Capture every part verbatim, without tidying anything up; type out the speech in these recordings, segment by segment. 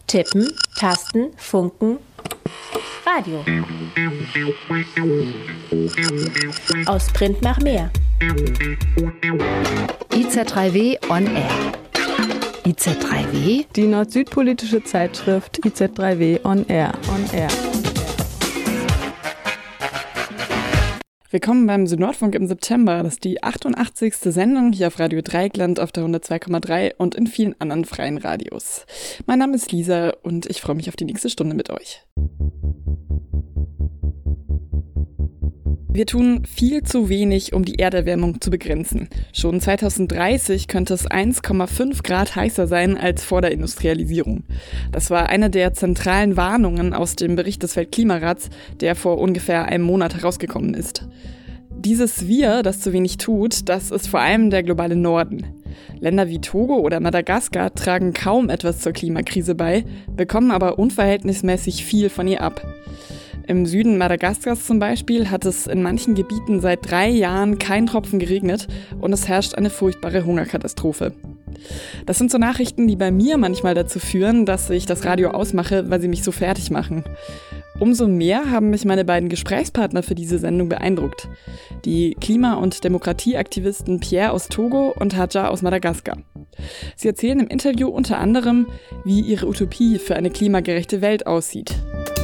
Tippen, Tasten, Funken, Radio. Aus Print nach mehr. I Z drei W on Air. I Z drei W? Die nord-süd-politische Zeitschrift I Z drei W on Air. On Air. Willkommen beim Südnordfunk im September. Das ist die achtundachtzigste Sendung hier auf Radio Dreieckland auf der hundertzwei Komma drei und in vielen anderen freien Radios. Mein Name ist Lisa und ich freue mich auf die nächste Stunde mit euch. Wir tun viel zu wenig, um die Erderwärmung zu begrenzen. Schon zweitausenddreißig könnte es eins Komma fünf Grad heißer sein als vor der Industrialisierung. Das war eine der zentralen Warnungen aus dem Bericht des Weltklimarats, der vor ungefähr einem Monat herausgekommen ist. Dieses Wir, das zu wenig tut, das ist vor allem der globale Norden. Länder wie Togo oder Madagaskar tragen kaum etwas zur Klimakrise bei, bekommen aber unverhältnismäßig viel von ihr ab. Im Süden Madagaskars zum Beispiel hat es in manchen Gebieten seit drei Jahren kein Tropfen geregnet und es herrscht eine furchtbare Hungerkatastrophe. Das sind so Nachrichten, die bei mir manchmal dazu führen, dass ich das Radio ausmache, weil sie mich so fertig machen. Umso mehr haben mich meine beiden Gesprächspartner für diese Sendung beeindruckt. Die Klima- und Demokratieaktivisten Pierre aus Togo und Hadja aus Madagaskar. Sie erzählen im Interview unter anderem, wie ihre Utopie für eine klimagerechte Welt aussieht.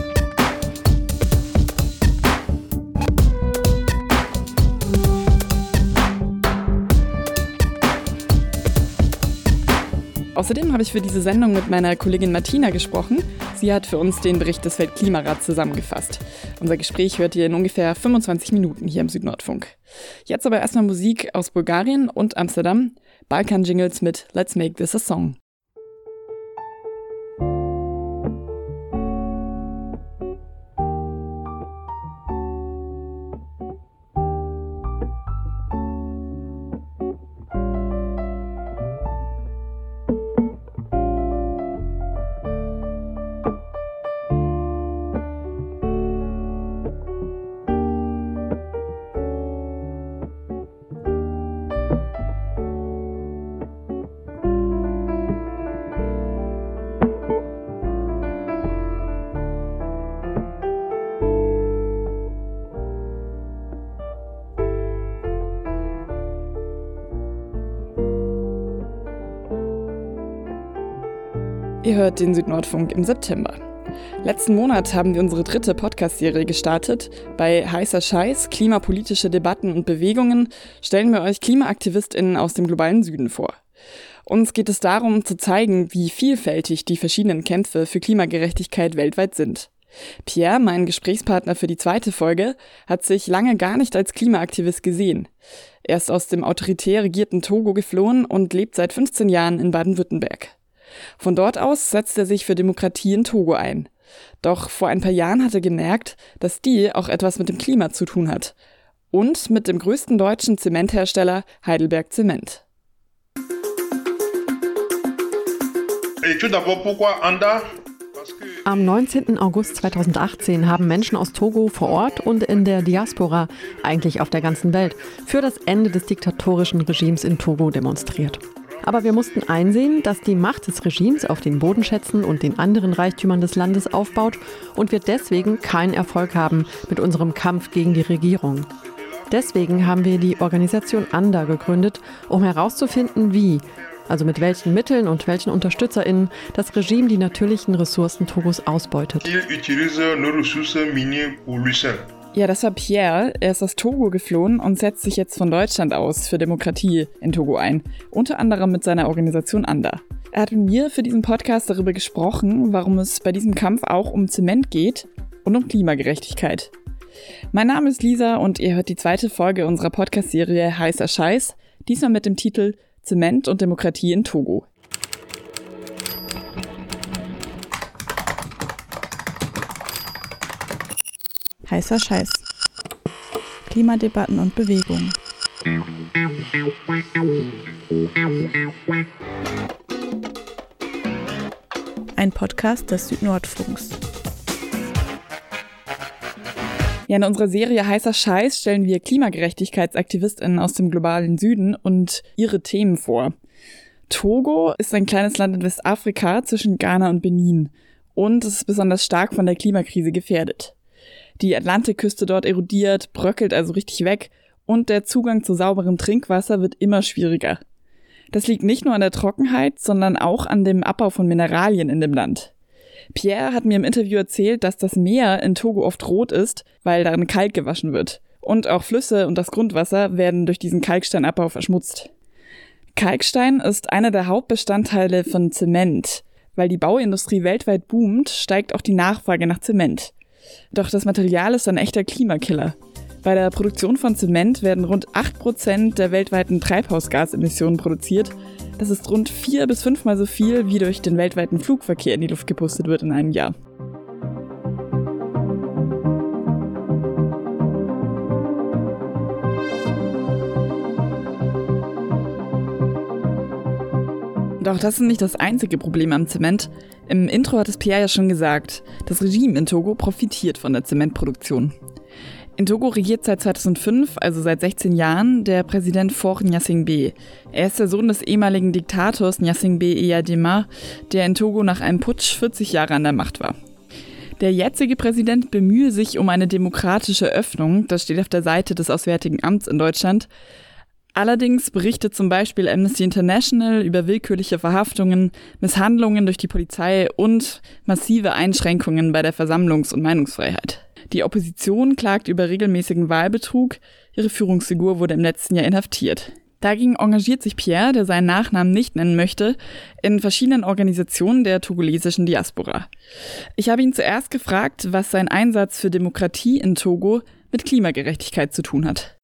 Außerdem habe ich für diese Sendung mit meiner Kollegin Martina gesprochen. Sie hat für uns den Bericht des Weltklimarats zusammengefasst. Unser Gespräch hört ihr in ungefähr fünfundzwanzig Minuten hier im Südnordfunk. Jetzt aber erstmal Musik aus Bulgarien und Amsterdam. Balkan-Jingles mit Let's Make This a Song. Ihr hört den Südnordfunk im September. Letzten Monat haben wir unsere dritte Podcast-Serie gestartet. Bei Heißer Scheiß, klimapolitische Debatten und Bewegungen stellen wir euch KlimaaktivistInnen aus dem globalen Süden vor. Uns geht es darum, zu zeigen, wie vielfältig die verschiedenen Kämpfe für Klimagerechtigkeit weltweit sind. Pierre, mein Gesprächspartner für die zweite Folge, hat sich lange gar nicht als Klimaaktivist gesehen. Er ist aus dem autoritär regierten Togo geflohen und lebt seit fünfzehn Jahren in Baden-Württemberg. Von dort aus setzt er sich für Demokratie in Togo ein. Doch vor ein paar Jahren hat er gemerkt, dass die auch etwas mit dem Klima zu tun hat. Und mit dem größten deutschen Zementhersteller Heidelberg Zement. Am neunzehnten August zweitausendachtzehn haben Menschen aus Togo vor Ort und in der Diaspora, eigentlich auf der ganzen Welt, für das Ende des diktatorischen Regimes in Togo demonstriert. Aber wir mussten einsehen, dass die Macht des Regimes auf den Bodenschätzen und den anderen Reichtümern des Landes aufbaut und wir deswegen keinen Erfolg haben mit unserem Kampf gegen die Regierung. Deswegen haben wir die Organisation ANDA gegründet, um herauszufinden, wie, also mit welchen Mitteln und welchen UnterstützerInnen das Regime die natürlichen Ressourcen Togos ausbeutet. Ja, das war Pierre. Er ist aus Togo geflohen und setzt sich jetzt von Deutschland aus für Demokratie in Togo ein. Unter anderem mit seiner Organisation ANDA. Er hat mit mir für diesen Podcast darüber gesprochen, warum es bei diesem Kampf auch um Zement geht und um Klimagerechtigkeit. Mein Name ist Lisa und ihr hört die zweite Folge unserer Podcast-Serie Heißer Scheiß, diesmal mit dem Titel Zement und Demokratie in Togo. Heißer Scheiß. Klimadebatten und Bewegungen. Ein Podcast des Südnordfunks. Ja, in unserer Serie Heißer Scheiß stellen wir KlimagerechtigkeitsaktivistInnen aus dem globalen Süden und ihre Themen vor. Togo ist ein kleines Land in Westafrika zwischen Ghana und Benin und es ist besonders stark von der Klimakrise gefährdet. Die Atlantikküste dort erodiert, bröckelt also richtig weg und der Zugang zu sauberem Trinkwasser wird immer schwieriger. Das liegt nicht nur an der Trockenheit, sondern auch an dem Abbau von Mineralien in dem Land. Pierre hat mir im Interview erzählt, dass das Meer in Togo oft rot ist, weil darin Kalk gewaschen wird. Und auch Flüsse und das Grundwasser werden durch diesen Kalksteinabbau verschmutzt. Kalkstein ist einer der Hauptbestandteile von Zement. Weil die Bauindustrie weltweit boomt, steigt auch die Nachfrage nach Zement. Doch das Material ist ein echter Klimakiller. Bei der Produktion von Zement werden rund acht Prozent der weltweiten Treibhausgasemissionen produziert. Das ist rund vier bis fünfmal so viel, wie durch den weltweiten Flugverkehr in die Luft gepustet wird in einem Jahr. Doch das ist nicht das einzige Problem am Zement. Im Intro hat es Pierre ja schon gesagt, das Regime in Togo profitiert von der Zementproduktion. In Togo regiert seit zweitausendfünf, also seit sechzehn Jahren, der Präsident Faure Gnassingbé. Er ist der Sohn des ehemaligen Diktators Gnassingbé Eyadema, der in Togo nach einem Putsch vierzig Jahre an der Macht war. Der jetzige Präsident bemühe sich um eine demokratische Öffnung, das steht auf der Seite des Auswärtigen Amts in Deutschland. Allerdings berichtet zum Beispiel Amnesty International über willkürliche Verhaftungen, Misshandlungen durch die Polizei und massive Einschränkungen bei der Versammlungs- und Meinungsfreiheit. Die Opposition klagt über regelmäßigen Wahlbetrug, ihre Führungsfigur wurde im letzten Jahr inhaftiert. Dagegen engagiert sich Pierre, der seinen Nachnamen nicht nennen möchte, in verschiedenen Organisationen der togolesischen Diaspora. Ich habe ihn zuerst gefragt, was sein Einsatz für Demokratie in Togo mit Klimagerechtigkeit zu tun hat.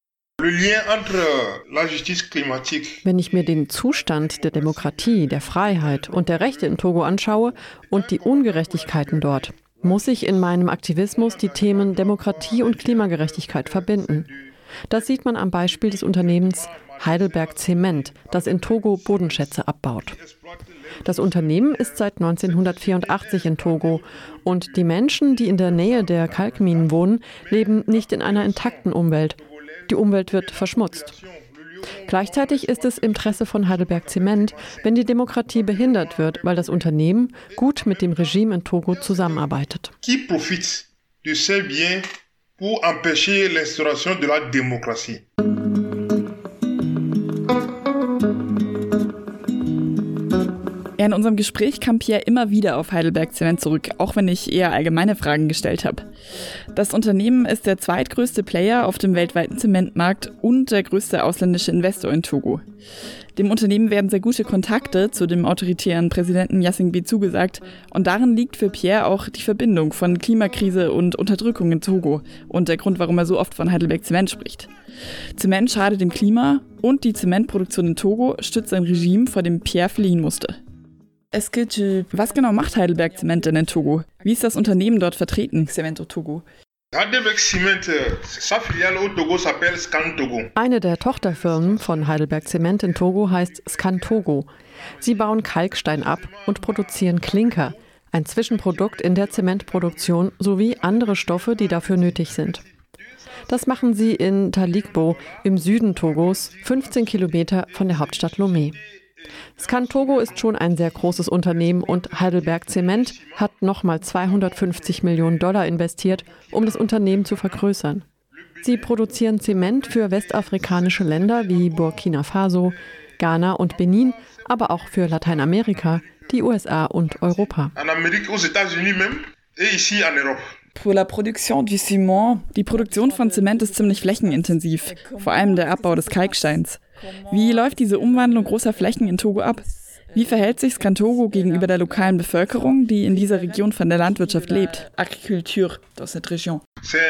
Wenn ich mir den Zustand der Demokratie, der Freiheit und der Rechte in Togo anschaue und die Ungerechtigkeiten dort, muss ich in meinem Aktivismus die Themen Demokratie und Klimagerechtigkeit verbinden. Das sieht man am Beispiel des Unternehmens Heidelberg Zement, das in Togo Bodenschätze abbaut. Das Unternehmen ist seit neunzehnhundertvierundachtzig in Togo und die Menschen, die in der Nähe der Kalkminen wohnen, leben nicht in einer intakten Umwelt. Die Umwelt wird verschmutzt. Gleichzeitig ist es im Interesse von Heidelberg Zement, wenn die Demokratie behindert wird, weil das Unternehmen gut mit dem Regime in Togo zusammenarbeitet. Qui profite de ces biens pour empêcher l'instauration de la démocratie? Ja, in unserem Gespräch kam Pierre immer wieder auf Heidelberg Zement zurück, auch wenn ich eher allgemeine Fragen gestellt habe. Das Unternehmen ist der zweitgrößte Player auf dem weltweiten Zementmarkt und der größte ausländische Investor in Togo. Dem Unternehmen werden sehr gute Kontakte zu dem autoritären Präsidenten Gnassingbé zugesagt und darin liegt für Pierre auch die Verbindung von Klimakrise und Unterdrückung in Togo und der Grund, warum er so oft von Heidelberg Zement spricht. Zement schadet dem Klima und die Zementproduktion in Togo stützt ein Regime, vor dem Pierre fliehen musste. Was genau macht Heidelberg Zement denn in Togo? Wie ist das Unternehmen dort vertreten, Cemento Togo? Heidelberg Zement, sa filiale au Togo s'appelle Scantogo. Eine der Tochterfirmen von Heidelberg Zement in Togo heißt Scantogo. Sie bauen Kalkstein ab und produzieren Klinker, ein Zwischenprodukt in der Zementproduktion sowie andere Stoffe, die dafür nötig sind. Das machen sie in Talikbo im Süden Togos, fünfzehn Kilometer von der Hauptstadt Lomé. Scantogo ist schon ein sehr großes Unternehmen und Heidelberg Zement hat nochmal zweihundertfünfzig Millionen Dollar investiert, um das Unternehmen zu vergrößern. Sie produzieren Zement für westafrikanische Länder wie Burkina Faso, Ghana und Benin, aber auch für Lateinamerika, die U S A und Europa. Pour la production du ciment. Die Produktion von Zement ist ziemlich flächenintensiv, vor allem der Abbau des Kalksteins. Wie läuft diese Umwandlung großer Flächen in Togo ab? Wie verhält sich Scantogo gegenüber der lokalen Bevölkerung, die in dieser Region von der Landwirtschaft lebt? Agriculture dans cette région.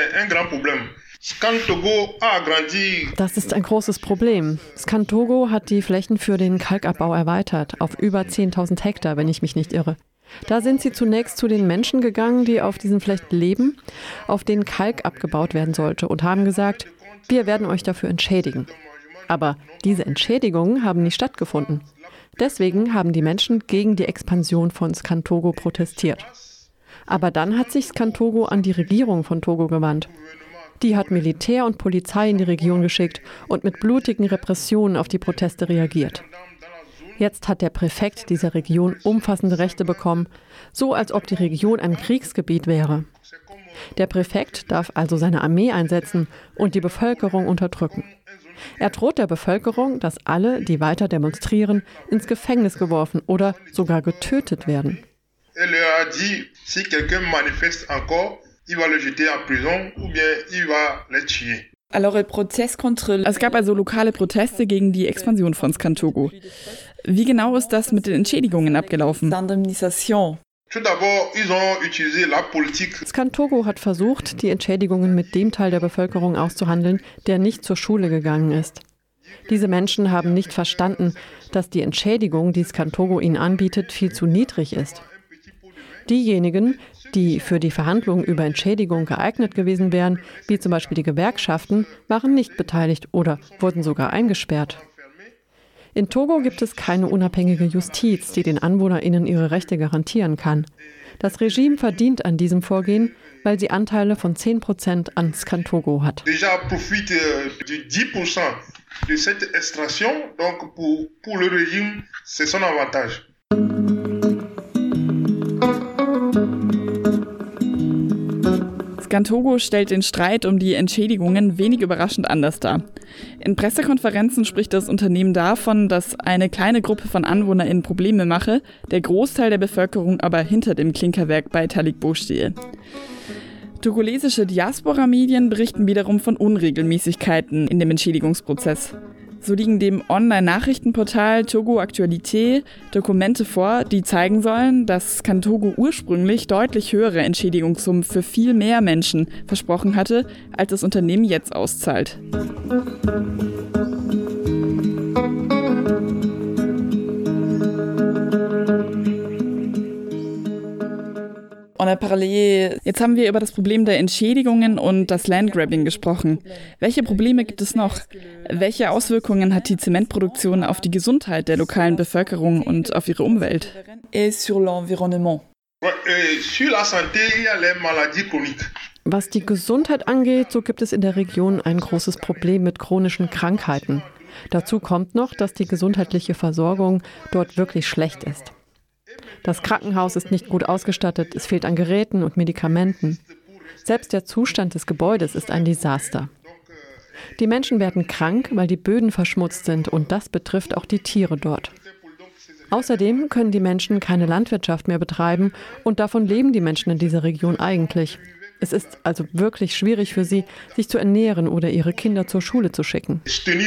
Das ist ein großes Problem. Scantogo hat die Flächen für den Kalkabbau erweitert auf über zehntausend Hektar, wenn ich mich nicht irre. Da sind sie zunächst zu den Menschen gegangen, die auf diesen Flächen leben, auf denen Kalk abgebaut werden sollte und haben gesagt, wir werden euch dafür entschädigen. Aber diese Entschädigungen haben nicht stattgefunden. Deswegen haben die Menschen gegen die Expansion von Scantogo protestiert. Aber dann hat sich Scantogo an die Regierung von Togo gewandt. Die hat Militär und Polizei in die Region geschickt und mit blutigen Repressionen auf die Proteste reagiert. Jetzt hat der Präfekt dieser Region umfassende Rechte bekommen, so als ob die Region ein Kriegsgebiet wäre. Der Präfekt darf also seine Armee einsetzen und die Bevölkerung unterdrücken. Er droht der Bevölkerung, dass alle, die weiter demonstrieren, ins Gefängnis geworfen oder sogar getötet werden. Er leur a dit, si quelqu'un manifeste encore, il va le jeter en prison ou bien il va le tuer. Es gab also lokale Proteste gegen die Expansion von Skantogo. Wie genau ist das mit den Entschädigungen abgelaufen? Skantogo hat versucht, die Entschädigungen mit dem Teil der Bevölkerung auszuhandeln, der nicht zur Schule gegangen ist. Diese Menschen haben nicht verstanden, dass die Entschädigung, die Skantogo ihnen anbietet, viel zu niedrig ist. Diejenigen, die für die Verhandlungen über Entschädigung geeignet gewesen wären, wie zum Beispiel die Gewerkschaften, waren nicht beteiligt oder wurden sogar eingesperrt. In Togo gibt es keine unabhängige Justiz, die den AnwohnerInnen ihre Rechte garantieren kann. Das Regime verdient an diesem Vorgehen, weil sie Anteile von zehn Prozent an Skantogo hat. Déjà profite de dix pour cent de cette extraction, donc pour, pour le régime, c'est son avantage. Skantogo stellt den Streit um die Entschädigungen wenig überraschend anders dar. In Pressekonferenzen spricht das Unternehmen davon, dass eine kleine Gruppe von AnwohnerInnen Probleme mache, der Großteil der Bevölkerung aber hinter dem Klinkerwerk bei Talikbo stehe. Togolesische Diaspora-Medien berichten wiederum von Unregelmäßigkeiten in dem Entschädigungsprozess. So liegen dem Online-Nachrichtenportal Togo Actualité Dokumente vor, die zeigen sollen, dass Skantogo ursprünglich deutlich höhere Entschädigungssummen für viel mehr Menschen versprochen hatte, als das Unternehmen jetzt auszahlt. Jetzt haben wir über das Problem der Entschädigungen und das Landgrabbing gesprochen. Welche Probleme gibt es noch? Welche Auswirkungen hat die Zementproduktion auf die Gesundheit der lokalen Bevölkerung und auf ihre Umwelt? Was die Gesundheit angeht, so gibt es in der Region ein großes Problem mit chronischen Krankheiten. Dazu kommt noch, dass die gesundheitliche Versorgung dort wirklich schlecht ist. Das Krankenhaus ist nicht gut ausgestattet, es fehlt an Geräten und Medikamenten. Selbst der Zustand des Gebäudes ist ein Desaster. Die Menschen werden krank, weil die Böden verschmutzt sind und das betrifft auch die Tiere dort. Außerdem können die Menschen keine Landwirtschaft mehr betreiben und davon leben die Menschen in dieser Region eigentlich. Es ist also wirklich schwierig für sie, sich zu ernähren oder ihre Kinder zur Schule zu schicken.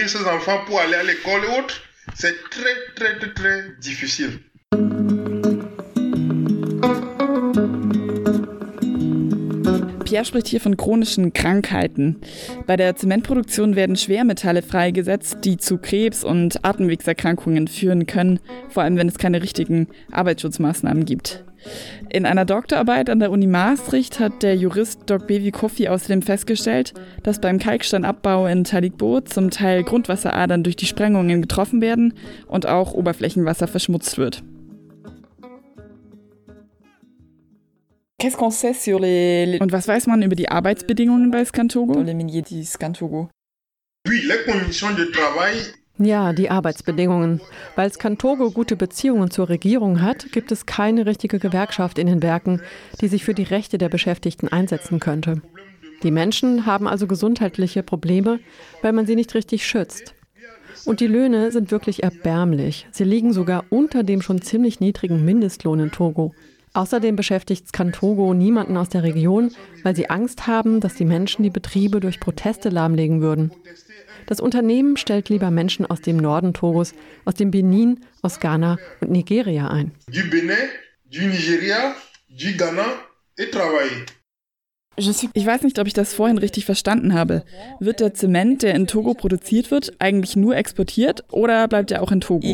Pierre spricht hier von chronischen Krankheiten. Bei der Zementproduktion werden Schwermetalle freigesetzt, die zu Krebs und Atemwegserkrankungen führen können, vor allem wenn es keine richtigen Arbeitsschutzmaßnahmen gibt. In einer Doktorarbeit an der Uni Maastricht hat der Jurist Doktor Bevi Kofi außerdem festgestellt, dass beim Kalksteinabbau in Talikbo zum Teil Grundwasseradern durch die Sprengungen getroffen werden und auch Oberflächenwasser verschmutzt wird. Und was weiß man über die Arbeitsbedingungen bei Skantogo? Ja, die Arbeitsbedingungen. Weil Skantogo gute Beziehungen zur Regierung hat, gibt es keine richtige Gewerkschaft in den Werken, die sich für die Rechte der Beschäftigten einsetzen könnte. Die Menschen haben also gesundheitliche Probleme, weil man sie nicht richtig schützt. Und die Löhne sind wirklich erbärmlich. Sie liegen sogar unter dem schon ziemlich niedrigen Mindestlohn in Togo. Außerdem beschäftigt Skantogo niemanden aus der Region, weil sie Angst haben, dass die Menschen die Betriebe durch Proteste lahmlegen würden. Das Unternehmen stellt lieber Menschen aus dem Norden Togos, aus dem Benin, aus Ghana und Nigeria ein. Du Benin, du Nigeria, du Ghana et travailler. Ich weiß nicht, ob ich das vorhin richtig verstanden habe. Wird der Zement, der in Togo produziert wird, eigentlich nur exportiert oder bleibt er auch in Togo?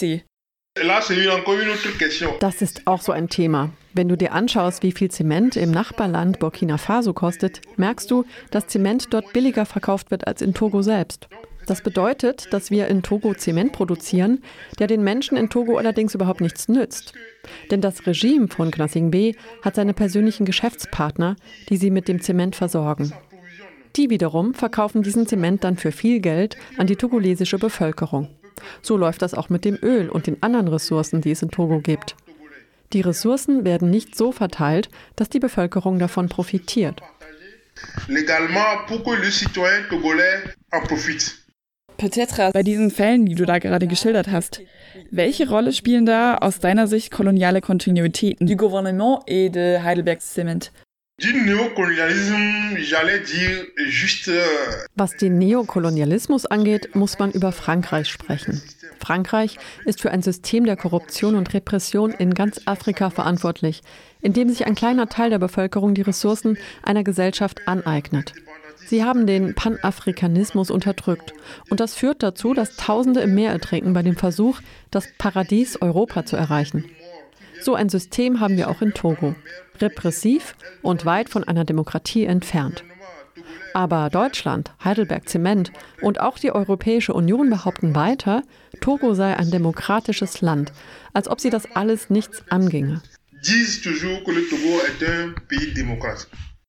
Das ist auch so ein Thema. Wenn du dir anschaust, wie viel Zement im Nachbarland Burkina Faso kostet, merkst du, dass Zement dort billiger verkauft wird als in Togo selbst. Das bedeutet, dass wir in Togo Zement produzieren, der den Menschen in Togo allerdings überhaupt nichts nützt. Denn das Regime von Gnassingbé hat seine persönlichen Geschäftspartner, die sie mit dem Zement versorgen. Die wiederum verkaufen diesen Zement dann für viel Geld an die togolesische Bevölkerung. So läuft das auch mit dem Öl und den anderen Ressourcen, die es in Togo gibt. Die Ressourcen werden nicht so verteilt, dass die Bevölkerung davon profitiert. Légalement pour que le citoyen togolais en profite. Petra, bei diesen Fällen, die du da gerade geschildert hast, welche Rolle spielen da aus deiner Sicht koloniale Kontinuitäten du Gouvernement et de Heidelberg Cement? Du Neokolonialisme, j'allais dire juste. Was den Neokolonialismus angeht, muss man über Frankreich sprechen. Frankreich ist für ein System der Korruption und Repression in ganz Afrika verantwortlich, in dem sich ein kleiner Teil der Bevölkerung die Ressourcen einer Gesellschaft aneignet. Sie haben den Panafrikanismus unterdrückt und das führt dazu, dass Tausende im Meer ertrinken bei dem Versuch, das Paradies Europa zu erreichen. So ein System haben wir auch in Togo. Repressiv und weit von einer Demokratie entfernt. Aber Deutschland, Heidelberg Cement und auch die Europäische Union behaupten weiter, Togo sei ein demokratisches Land, als ob sie das alles nichts anginge. Disent toujours que le Togo est un pays démocrate.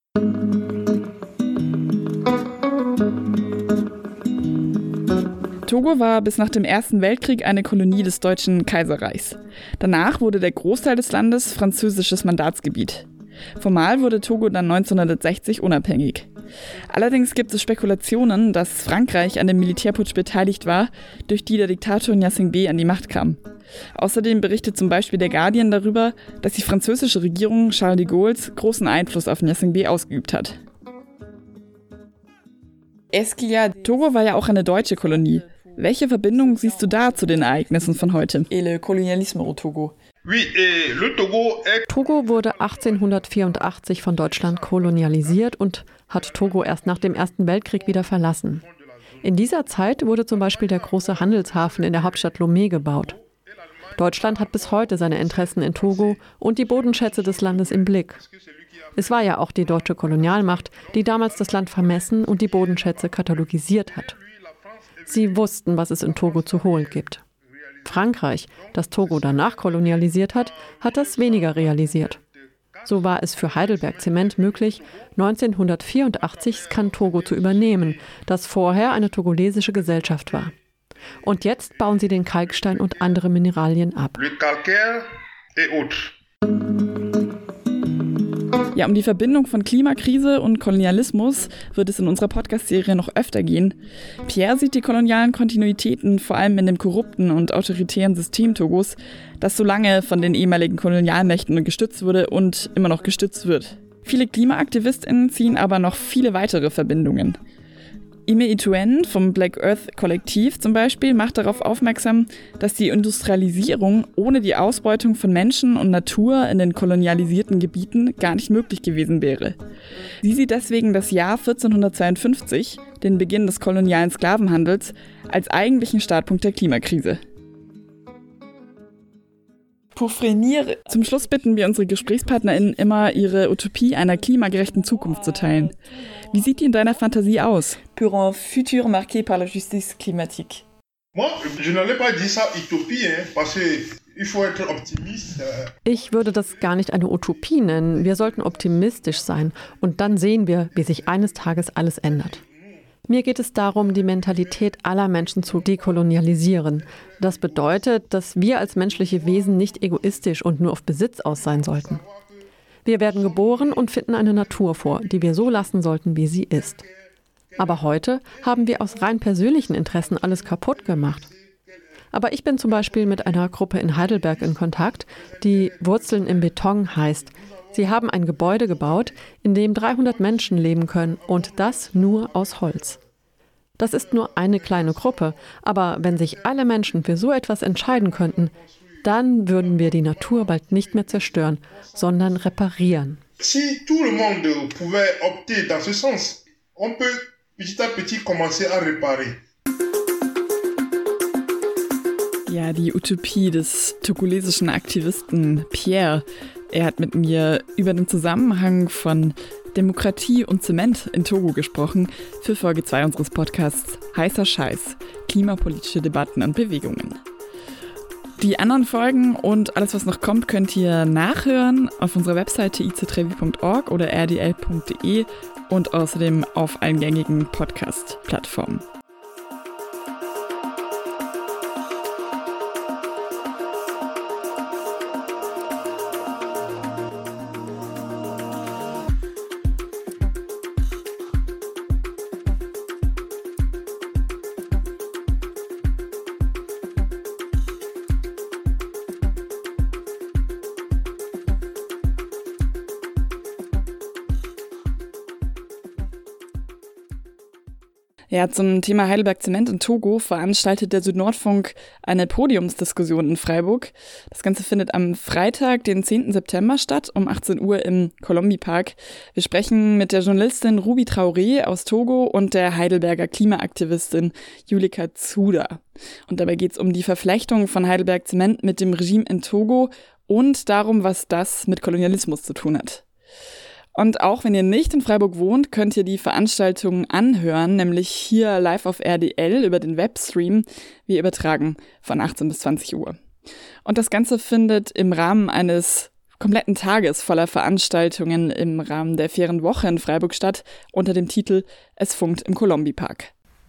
Togo war bis nach dem Ersten Weltkrieg eine Kolonie des Deutschen Kaiserreichs. Danach wurde der Großteil des Landes französisches Mandatsgebiet. Formal wurde Togo dann neunzehnhundertsechzig unabhängig. Allerdings gibt es Spekulationen, dass Frankreich an dem Militärputsch beteiligt war, durch die der Diktator Gnassingbé an die Macht kam. Außerdem berichtet zum Beispiel der Guardian darüber, dass die französische Regierung Charles de Gaulles großen Einfluss auf Gnassingbé ausgeübt hat. Esquilla, Togo war ja auch eine deutsche Kolonie. Welche Verbindung siehst du da zu den Ereignissen von heute? Et le colonialisme au Togo. Togo wurde achtzehnhundertvierundachtzig von Deutschland kolonialisiert und hat Togo erst nach dem Ersten Weltkrieg wieder verlassen. In dieser Zeit wurde zum Beispiel der große Handelshafen in der Hauptstadt Lomé gebaut. Deutschland hat bis heute seine Interessen in Togo und die Bodenschätze des Landes im Blick. Es war ja auch die deutsche Kolonialmacht, die damals das Land vermessen und die Bodenschätze katalogisiert hat. Sie wussten, was es in Togo zu holen gibt. Frankreich, das Togo danach kolonialisiert hat, hat das weniger realisiert. So war es für Heidelberg Cement möglich, neunzehnhundertvierundachtzig Scan-Togo zu übernehmen, das vorher eine togolesische Gesellschaft war. Und jetzt bauen sie den Kalkstein und andere Mineralien ab. Le calcaire et autres. Ja, um die Verbindung von Klimakrise und Kolonialismus wird es in unserer Podcast-Serie noch öfter gehen. Pierre sieht die kolonialen Kontinuitäten vor allem in dem korrupten und autoritären System Togos, das so lange von den ehemaligen Kolonialmächten gestützt wurde und immer noch gestützt wird. Viele KlimaaktivistInnen ziehen aber noch viele weitere Verbindungen. Ime Ituen vom Black Earth Kollektiv zum Beispiel macht darauf aufmerksam, dass die Industrialisierung ohne die Ausbeutung von Menschen und Natur in den kolonialisierten Gebieten gar nicht möglich gewesen wäre. Sie sieht deswegen das Jahr vierzehnhundertzweiundfünfzig, den Beginn des kolonialen Sklavenhandels, als eigentlichen Startpunkt der Klimakrise. Zum Schluss bitten wir unsere GesprächspartnerInnen immer, ihre Utopie einer klimagerechten Zukunft zu teilen. Wie sieht die in deiner Fantasie aus? Pour un futur marqué par la justice climatique. Moi, je n'allais pas dire ça utopie, hein, parce que il faut être optimiste. Ich würde das gar nicht eine Utopie nennen. Wir sollten optimistisch sein und dann sehen wir, wie sich eines Tages alles ändert. Mir geht es darum, die Mentalität aller Menschen zu dekolonialisieren. Das bedeutet, dass wir als menschliche Wesen nicht egoistisch und nur auf Besitz aus sein sollten. Wir werden geboren und finden eine Natur vor, die wir so lassen sollten, wie sie ist. Aber heute haben wir aus rein persönlichen Interessen alles kaputt gemacht. Aber ich bin zum Beispiel mit einer Gruppe in Heidelberg in Kontakt, die Wurzeln im Beton heißt. Sie haben ein Gebäude gebaut, in dem dreihundert Menschen leben können und das nur aus Holz. Das ist nur eine kleine Gruppe, aber wenn sich alle Menschen für so etwas entscheiden könnten, dann würden wir die Natur bald nicht mehr zerstören, sondern reparieren. Si tout le monde pouvait opter dans ce sens, on peut petit à petit commencer à réparer. Ja, die Utopie des togolesischen Aktivisten Pierre. Er hat mit mir über den Zusammenhang von Demokratie und Zement in Togo gesprochen für Folge zwei unseres Podcasts Heißer Scheiß, klimapolitische Debatten und Bewegungen. Die anderen Folgen und alles, was noch kommt, könnt ihr nachhören auf unserer Webseite i c trevi punkt org oder r d l punkt d e und außerdem auf allen gängigen Podcast-Plattformen. Ja, zum Thema Heidelberg Zement in Togo veranstaltet der Südnordfunk eine Podiumsdiskussion in Freiburg. Das Ganze findet am Freitag, den zehnten September statt, um achtzehn Uhr im Colombi-Park. Wir sprechen mit der Journalistin Ruby Traoré aus Togo und der Heidelberger Klimaaktivistin Julika Tsuda. Und dabei geht es um die Verflechtung von Heidelberg Zement mit dem Regime in Togo und darum, was das mit Kolonialismus zu tun hat. Und auch wenn ihr nicht in Freiburg wohnt, könnt ihr die Veranstaltungen anhören, nämlich hier live auf R D L über den Webstream. Wir übertragen von achtzehn bis zwanzig Uhr. Und das Ganze findet im Rahmen eines kompletten Tages voller Veranstaltungen im Rahmen der Fairen Woche in Freiburg statt, unter dem Titel Es funkt im Colombi-Park.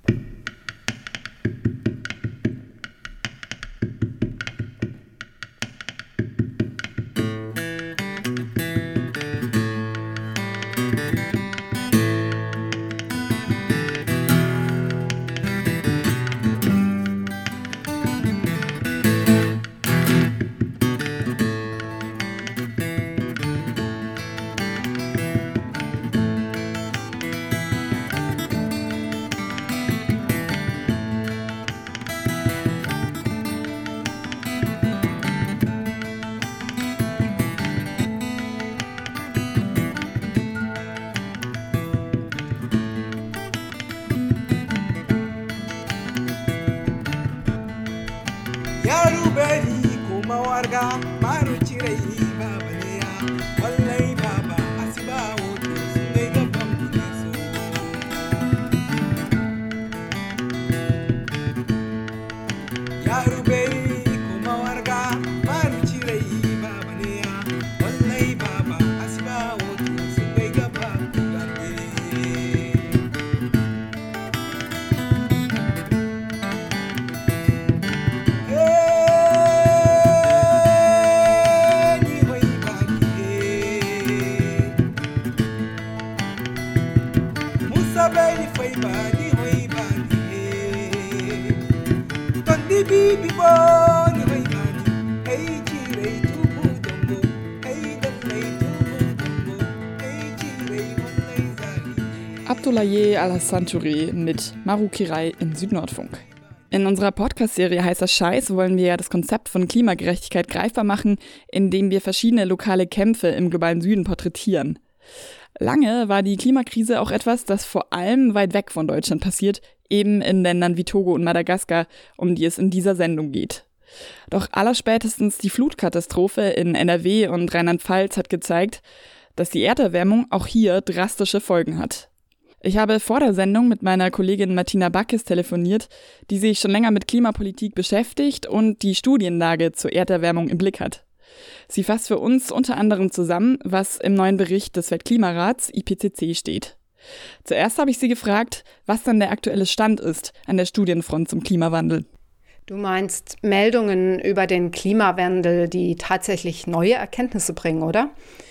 Abdoulaye Alassane Touré mit Maru Kirai im Südnordfunk. In unserer Podcast-Serie Heißer Scheiß wollen wir ja das Konzept von Klimagerechtigkeit greifbar machen, indem wir verschiedene lokale Kämpfe im globalen Süden porträtieren. Lange war die Klimakrise auch etwas, das vor allem weit weg von Deutschland passiert, eben in Ländern wie Togo und Madagaskar, um die es in dieser Sendung geht. Doch allerspätestens die Flutkatastrophe in N R W und Rheinland-Pfalz hat gezeigt, dass die Erderwärmung auch hier drastische Folgen hat. Ich habe vor der Sendung mit meiner Kollegin Martina Backes telefoniert, die sich schon länger mit Klimapolitik beschäftigt und die Studienlage zur Erderwärmung im Blick hat. Sie fasst für uns unter anderem zusammen, was im neuen Bericht des Weltklimarats I P C C steht. Zuerst habe ich sie gefragt, was dann der aktuelle Stand ist an der Studienfront zum Klimawandel. Du meinst Meldungen über den Klimawandel, die tatsächlich neue Erkenntnisse bringen, oder?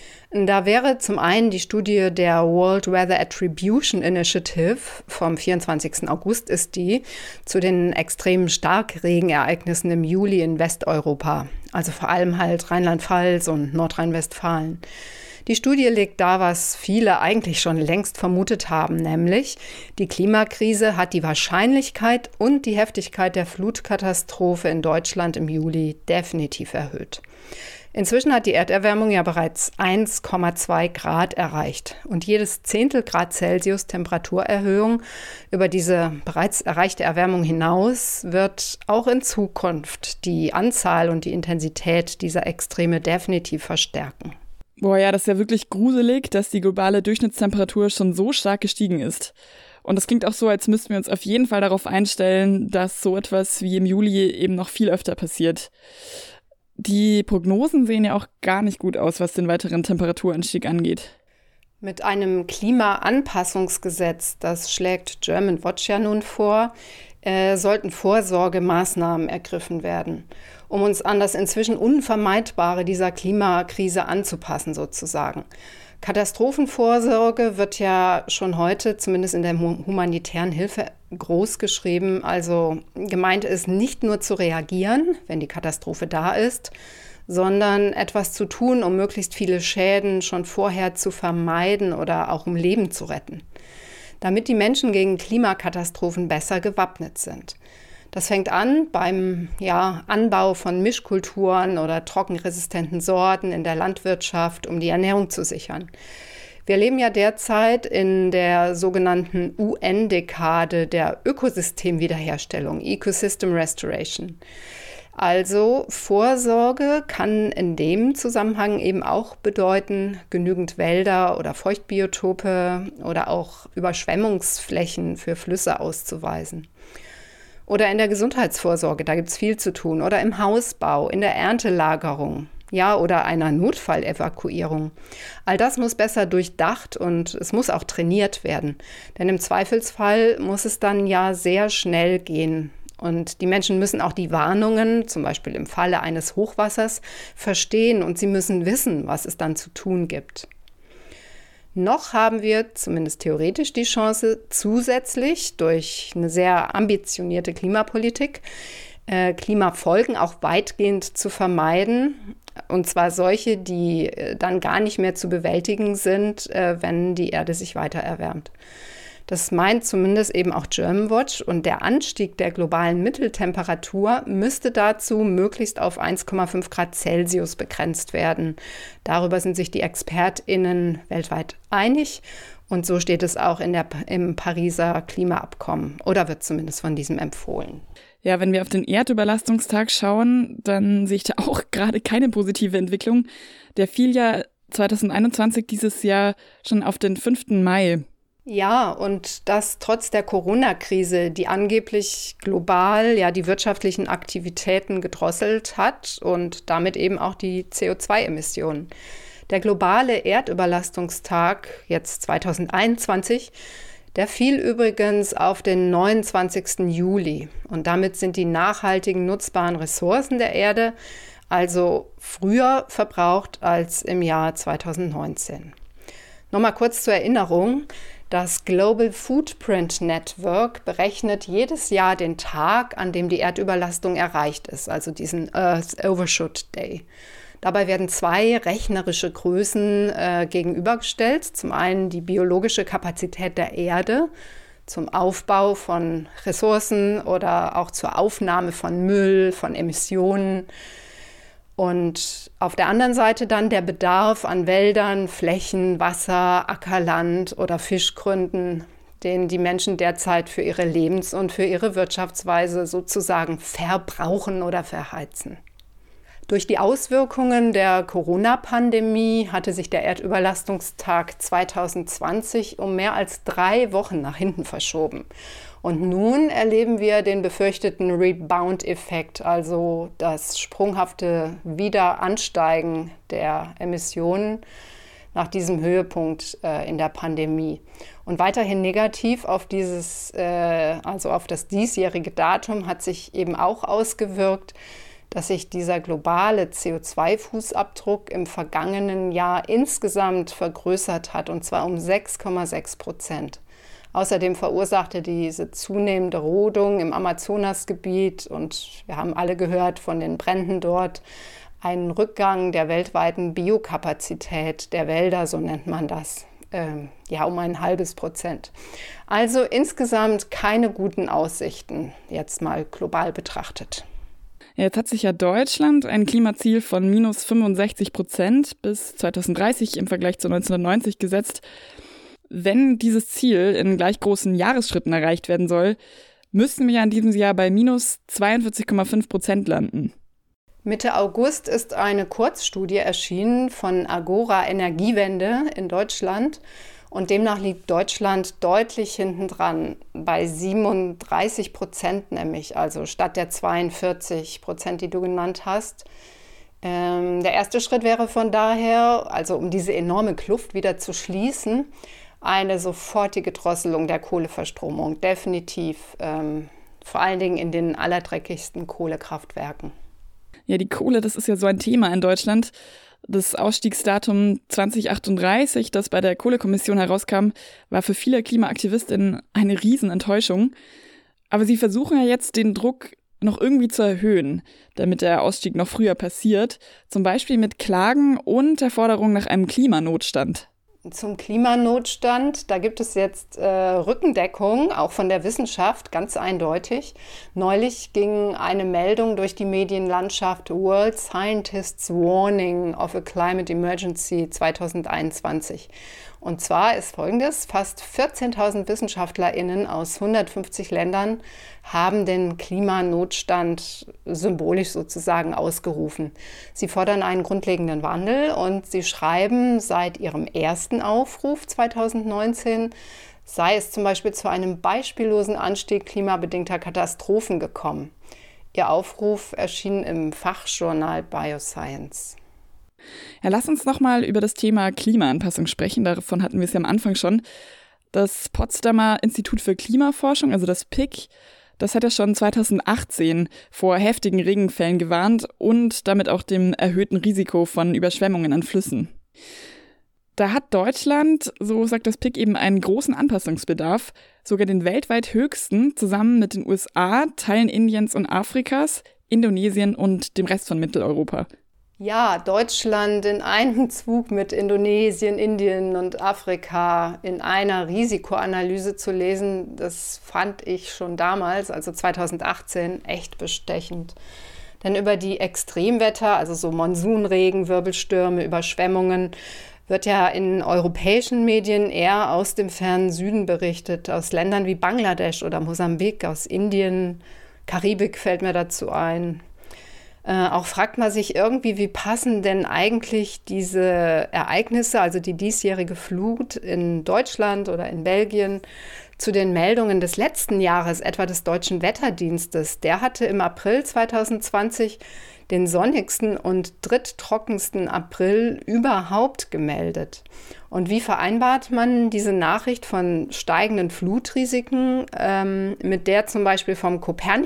Da wäre zum einen die Studie der World Weather Attribution Initiative vom vierundzwanzigsten August ist die zu den extremen Starkregenereignissen im Juli in Westeuropa, also vor allem halt Rheinland-Pfalz und Nordrhein-Westfalen. Die Studie legt dar, was viele eigentlich schon längst vermutet haben, nämlich die Klimakrise hat die Wahrscheinlichkeit und die Heftigkeit der Flutkatastrophe in Deutschland im Juli definitiv erhöht. Inzwischen hat die Erderwärmung ja bereits eins Komma zwei Grad erreicht. Und jedes Zehntel Grad Celsius Temperaturerhöhung über diese bereits erreichte Erwärmung hinaus wird auch in Zukunft die Anzahl und die Intensität dieser Extreme definitiv verstärken. Boah, ja, das ist ja wirklich gruselig, dass die globale Durchschnittstemperatur schon so stark gestiegen ist. Und es klingt auch so, als müssten wir uns auf jeden Fall darauf einstellen, dass so etwas wie im Juli eben noch viel öfter passiert. Die Prognosen sehen ja auch gar nicht gut aus, was den weiteren Temperaturanstieg angeht. Mit einem Klimaanpassungsgesetz, das schlägt German Watch ja nun vor, äh, sollten Vorsorgemaßnahmen ergriffen werden, um uns an das inzwischen Unvermeidbare dieser Klimakrise anzupassen sozusagen. Katastrophenvorsorge wird ja schon heute, zumindest in der humanitären Hilfe, groß geschrieben. Also gemeint ist, nicht nur zu reagieren, wenn die Katastrophe da ist, sondern etwas zu tun, um möglichst viele Schäden schon vorher zu vermeiden oder auch um Leben zu retten. damit die Menschen gegen Klimakatastrophen besser gewappnet sind. Das fängt an beim ja, Anbau von Mischkulturen oder trockenresistenten Sorten in der Landwirtschaft, um die Ernährung zu sichern. Wir leben ja derzeit in der sogenannten U N-Dekade der Ökosystemwiederherstellung, Ecosystem Restoration. Also Vorsorge kann in dem Zusammenhang eben auch bedeuten, genügend Wälder oder Feuchtbiotope oder auch Überschwemmungsflächen für Flüsse auszuweisen. Oder in der Gesundheitsvorsorge, da gibt es viel zu tun. Oder im Hausbau, in der Erntelagerung, ja, oder einer Notfallevakuierung. All das muss besser durchdacht und es muss auch trainiert werden. Denn im Zweifelsfall muss es dann ja sehr schnell gehen. Und die Menschen müssen auch die Warnungen, zum Beispiel im Falle eines Hochwassers, verstehen und sie müssen wissen, was es dann zu tun gibt. Noch haben wir zumindest theoretisch die Chance, zusätzlich durch eine sehr ambitionierte Klimapolitik äh, Klimafolgen auch weitgehend zu vermeiden. Und zwar solche, die äh, dann gar nicht mehr zu bewältigen sind, äh, wenn die Erde sich weiter erwärmt. Das meint zumindest eben auch Germanwatch. Und der Anstieg der globalen Mitteltemperatur müsste dazu möglichst auf eins Komma fünf Grad Celsius begrenzt werden. Darüber sind sich die ExpertInnen weltweit einig. Und so steht es auch in der, im Pariser Klimaabkommen oder wird zumindest von diesem empfohlen. Ja, wenn wir auf den Erdüberlastungstag schauen, dann sehe ich da auch gerade keine positive Entwicklung. Der fiel ja zwanzig einundzwanzig dieses Jahr schon auf den fünften Mai. Ja, und das trotz der Corona-Krise, die angeblich global ja die wirtschaftlichen Aktivitäten gedrosselt hat und damit eben auch die C O zwei Emissionen. Der globale Erdüberlastungstag, jetzt zwanzig einundzwanzig, der fiel übrigens auf den neunundzwanzigsten Juli. Und damit sind die nachhaltigen nutzbaren Ressourcen der Erde also früher verbraucht als im Jahr zweitausendneunzehn. Nochmal kurz zur Erinnerung. Das Global Footprint Network berechnet jedes Jahr den Tag, an dem die Erdüberlastung erreicht ist, also diesen Earth Overshoot Day. Dabei werden zwei rechnerische Größen äh, gegenübergestellt. Zum einen die biologische Kapazität der Erde zum Aufbau von Ressourcen oder auch zur Aufnahme von Müll, von Emissionen. Und auf der anderen Seite dann der Bedarf an Wäldern, Flächen, Wasser, Ackerland oder Fischgründen, den die Menschen derzeit für ihre Lebens- und für ihre Wirtschaftsweise sozusagen verbrauchen oder verheizen. Durch die Auswirkungen der Corona-Pandemie hatte sich der Erdüberlastungstag zwanzig zwanzig um mehr als drei Wochen nach hinten verschoben. Und nun erleben wir den befürchteten Rebound-Effekt, also das sprunghafte Wiederansteigen der Emissionen nach diesem Höhepunkt äh, in der Pandemie. Und weiterhin negativ auf dieses, äh, also auf das diesjährige Datum hat sich eben auch ausgewirkt, dass sich dieser globale C O zwei Fußabdruck im vergangenen Jahr insgesamt vergrößert hat, und zwar um sechs Komma sechs Prozent. Außerdem verursachte diese zunehmende Rodung im Amazonasgebiet, und wir haben alle gehört von den Bränden dort, einen Rückgang der weltweiten Biokapazität der Wälder, so nennt man das, äh, ja um ein halbes Prozent. Also insgesamt keine guten Aussichten, jetzt mal global betrachtet. Jetzt hat sich ja Deutschland ein Klimaziel von minus fünfundsechzig Prozent bis zwanzig dreißig im Vergleich zu neunzehnhundertneunzig gesetzt. Wenn dieses Ziel in gleich großen Jahresschritten erreicht werden soll, müssten wir ja in diesem Jahr bei minus zweiundvierzig Komma fünf Prozent landen. Mitte August ist eine Kurzstudie erschienen von Agora Energiewende in Deutschland. Und demnach liegt Deutschland deutlich hinten dran, bei siebenunddreißig Prozent nämlich, also statt der zweiundvierzig Prozent, die du genannt hast. Ähm, der erste Schritt wäre von daher, also um diese enorme Kluft wieder zu schließen, eine sofortige Drosselung der Kohleverstromung, definitiv, ähm, vor allen Dingen in den allerdreckigsten Kohlekraftwerken. Ja, die Kohle, das ist ja so ein Thema in Deutschland. Das Ausstiegsdatum zwanzig achtunddreißig, das bei der Kohlekommission herauskam, war für viele KlimaaktivistInnen eine Riesenenttäuschung. Aber sie versuchen ja jetzt, den Druck noch irgendwie zu erhöhen, damit der Ausstieg noch früher passiert. Zum Beispiel mit Klagen und der Forderung nach einem Klimanotstand. Zum Klimanotstand, da gibt es jetzt äh, Rückendeckung, auch von der Wissenschaft, ganz eindeutig. Neulich ging eine Meldung durch die Medienlandschaft: World Scientists Warning of a Climate Emergency zwanzig einundzwanzig. Und zwar ist Folgendes: Fast vierzehntausend WissenschaftlerInnen aus hundertfünfzig Ländern haben den Klimanotstand symbolisch sozusagen ausgerufen. Sie fordern einen grundlegenden Wandel und sie schreiben, seit ihrem ersten Aufruf zweitausendneunzehn sei es zum Beispiel zu einem beispiellosen Anstieg klimabedingter Katastrophen gekommen. Ihr Aufruf erschien im Fachjournal Bioscience. Ja, lass uns nochmal über das Thema Klimaanpassung sprechen. Davon hatten wir es ja am Anfang schon. Das Potsdamer Institut für Klimaforschung, also das P I C, das hat ja schon zweitausendachtzehn vor heftigen Regenfällen gewarnt und damit auch dem erhöhten Risiko von Überschwemmungen an Flüssen. Da hat Deutschland, so sagt das P I C, eben einen großen Anpassungsbedarf, sogar den weltweit höchsten, zusammen mit den U S A, Teilen Indiens und Afrikas, Indonesien und dem Rest von Mitteleuropa. Ja, Deutschland in einem Zug mit Indonesien, Indien und Afrika in einer Risikoanalyse zu lesen, das fand ich schon damals, also zweitausendachtzehn, echt bestechend. Denn über die Extremwetter, also so Monsunregen, Wirbelstürme, Überschwemmungen, wird ja in europäischen Medien eher aus dem fernen Süden berichtet, aus Ländern wie Bangladesch oder Mosambik, aus Indien, Karibik fällt mir dazu ein. Äh, auch fragt man sich irgendwie, wie passen denn eigentlich diese Ereignisse, also die diesjährige Flut in Deutschland oder in Belgien, zu den Meldungen des letzten Jahres, etwa des Deutschen Wetterdienstes. Der hatte im April zweitausendzwanzig den sonnigsten und dritttrockensten April überhaupt gemeldet. Und wie vereinbart man diese Nachricht von steigenden Flutrisiken ähm, mit der zum Beispiel vom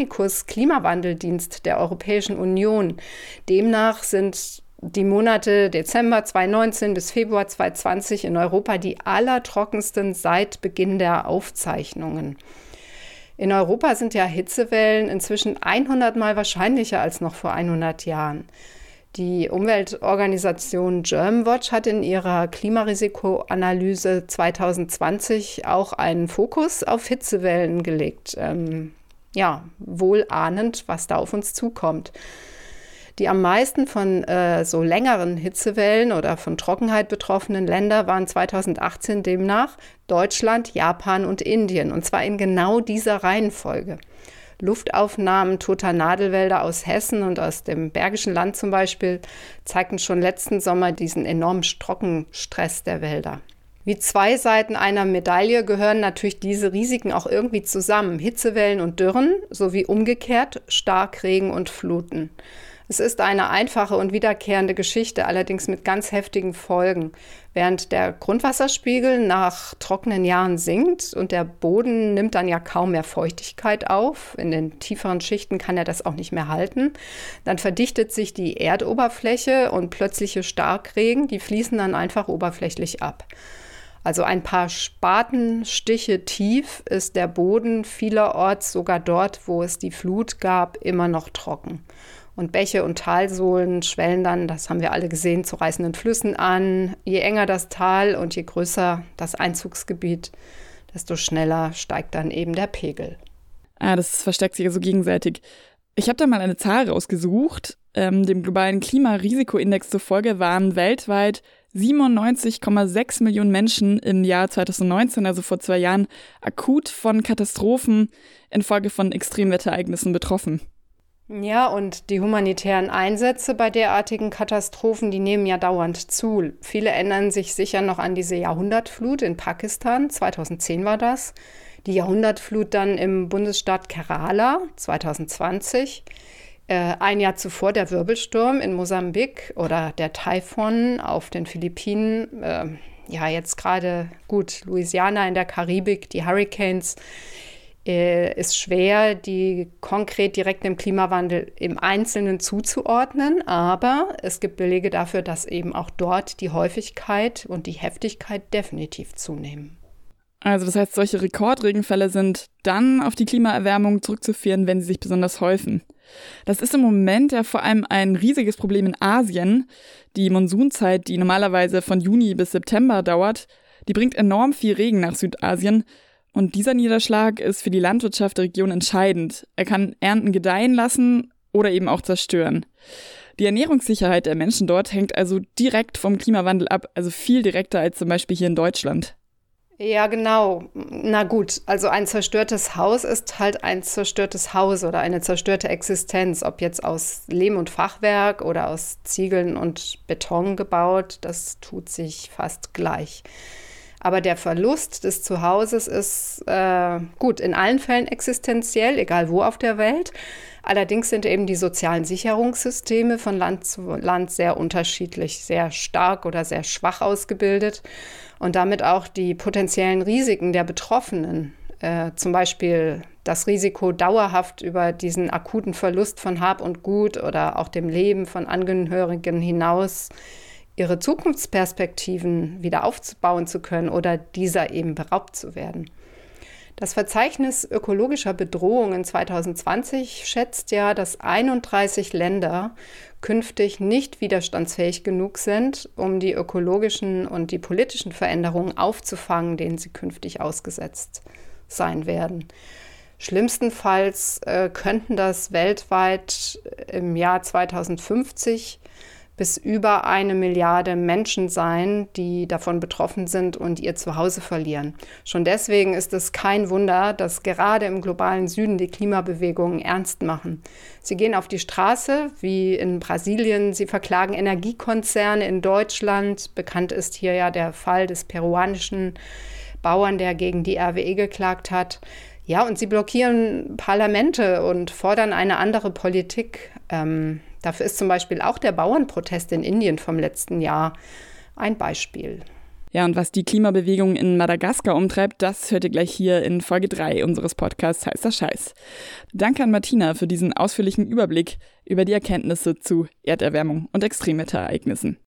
Copernicus-Klimawandeldienst der Europäischen Union? Demnach sind die Monate Dezember zweitausendneunzehn bis Februar zweitausendzwanzig in Europa die allertrockensten seit Beginn der Aufzeichnungen. In Europa sind ja Hitzewellen inzwischen hundert Mal wahrscheinlicher als noch vor hundert Jahren. Die Umweltorganisation Germanwatch hat in ihrer Klimarisikoanalyse zweitausendzwanzig auch einen Fokus auf Hitzewellen gelegt. Ähm, ja, wohl ahnend, was da auf uns zukommt. Die am meisten von äh, so längeren Hitzewellen oder von Trockenheit betroffenen Länder waren zweitausendachtzehn demnach Deutschland, Japan und Indien. Und zwar in genau dieser Reihenfolge. Luftaufnahmen toter Nadelwälder aus Hessen und aus dem Bergischen Land zum Beispiel zeigten schon letzten Sommer diesen enormen Trockenstress der Wälder. Wie zwei Seiten einer Medaille gehören natürlich diese Risiken auch irgendwie zusammen. Hitzewellen und Dürren sowie umgekehrt Starkregen und Fluten. Es ist eine einfache und wiederkehrende Geschichte, allerdings mit ganz heftigen Folgen. Während der Grundwasserspiegel nach trockenen Jahren sinkt und der Boden nimmt dann ja kaum mehr Feuchtigkeit auf, in den tieferen Schichten kann er das auch nicht mehr halten, dann verdichtet sich die Erdoberfläche und plötzliche Starkregen, die fließen dann einfach oberflächlich ab. Also ein paar Spatenstiche tief ist der Boden vielerorts, sogar dort, wo es die Flut gab, immer noch trocken. Und Bäche und Talsohlen schwellen dann, das haben wir alle gesehen, zu reißenden Flüssen an. Je enger das Tal und je größer das Einzugsgebiet, desto schneller steigt dann eben der Pegel. Ah, das verstärkt sich ja so gegenseitig. Ich habe da mal eine Zahl rausgesucht. Ähm, dem globalen Klimarisikoindex zufolge waren weltweit siebenundneunzig Komma sechs Millionen Menschen im Jahr zweitausendneunzehn, also vor zwei Jahren, akut von Katastrophen infolge von Extremwetterereignissen betroffen. Ja, und die humanitären Einsätze bei derartigen Katastrophen, die nehmen ja dauernd zu. Viele erinnern sich sicher noch an diese Jahrhundertflut in Pakistan, zweitausendzehn war das. Die Jahrhundertflut dann im Bundesstaat Kerala, zweitausendzwanzig. Äh, ein Jahr zuvor der Wirbelsturm in Mosambik oder der Taifun auf den Philippinen. Äh, ja, jetzt gerade gut, Louisiana in der Karibik, die Hurricanes. Ist schwer, die konkret direkt dem Klimawandel im Einzelnen zuzuordnen, aber es gibt Belege dafür, dass eben auch dort die Häufigkeit und die Heftigkeit definitiv zunehmen. Also das heißt, solche Rekordregenfälle sind dann auf die Klimaerwärmung zurückzuführen, wenn sie sich besonders häufen. Das ist im Moment ja vor allem ein riesiges Problem in Asien. Die Monsunzeit, die normalerweise von Juni bis September dauert, die bringt enorm viel Regen nach Südasien. Und dieser Niederschlag ist für die Landwirtschaft der Region entscheidend. Er kann Ernten gedeihen lassen oder eben auch zerstören. Die Ernährungssicherheit der Menschen dort hängt also direkt vom Klimawandel ab, also viel direkter als zum Beispiel hier in Deutschland. Ja, genau. Na gut, also ein zerstörtes Haus ist halt ein zerstörtes Haus oder eine zerstörte Existenz, ob jetzt aus Lehm und Fachwerk oder aus Ziegeln und Beton gebaut, das tut sich fast gleich. Aber der Verlust des Zuhauses ist äh, gut, in allen Fällen existenziell, egal wo auf der Welt. Allerdings sind eben die sozialen Sicherungssysteme von Land zu Land sehr unterschiedlich, sehr stark oder sehr schwach ausgebildet und damit auch die potenziellen Risiken der Betroffenen, äh, zum Beispiel das Risiko, dauerhaft über diesen akuten Verlust von Hab und Gut oder auch dem Leben von Angehörigen hinaus ihre Zukunftsperspektiven wieder aufbauen zu können oder dieser eben beraubt zu werden. Das Verzeichnis ökologischer Bedrohungen zwanzig zwanzig schätzt ja, dass einunddreißig Länder künftig nicht widerstandsfähig genug sind, um die ökologischen und die politischen Veränderungen aufzufangen, denen sie künftig ausgesetzt sein werden. Schlimmstenfalls äh, könnten das weltweit im Jahr zweitausendfünfzig bis über eine Milliarde Menschen sein, die davon betroffen sind und ihr Zuhause verlieren. Schon deswegen ist es kein Wunder, dass gerade im globalen Süden die Klimabewegungen ernst machen. Sie gehen auf die Straße, wie in Brasilien. Sie verklagen Energiekonzerne in Deutschland. Bekannt ist hier ja der Fall des peruanischen Bauern, der gegen die R W E geklagt hat. Ja, und sie blockieren Parlamente und fordern eine andere Politik. Ähm, dafür ist zum Beispiel auch der Bauernprotest in Indien vom letzten Jahr ein Beispiel. Ja, und was die Klimabewegung in Madagaskar umtreibt, das hört ihr gleich hier in Folge drei unseres Podcasts Heißer Scheiß. Danke an Martina für diesen ausführlichen Überblick über die Erkenntnisse zu Erderwärmung und Extremwetterereignissen.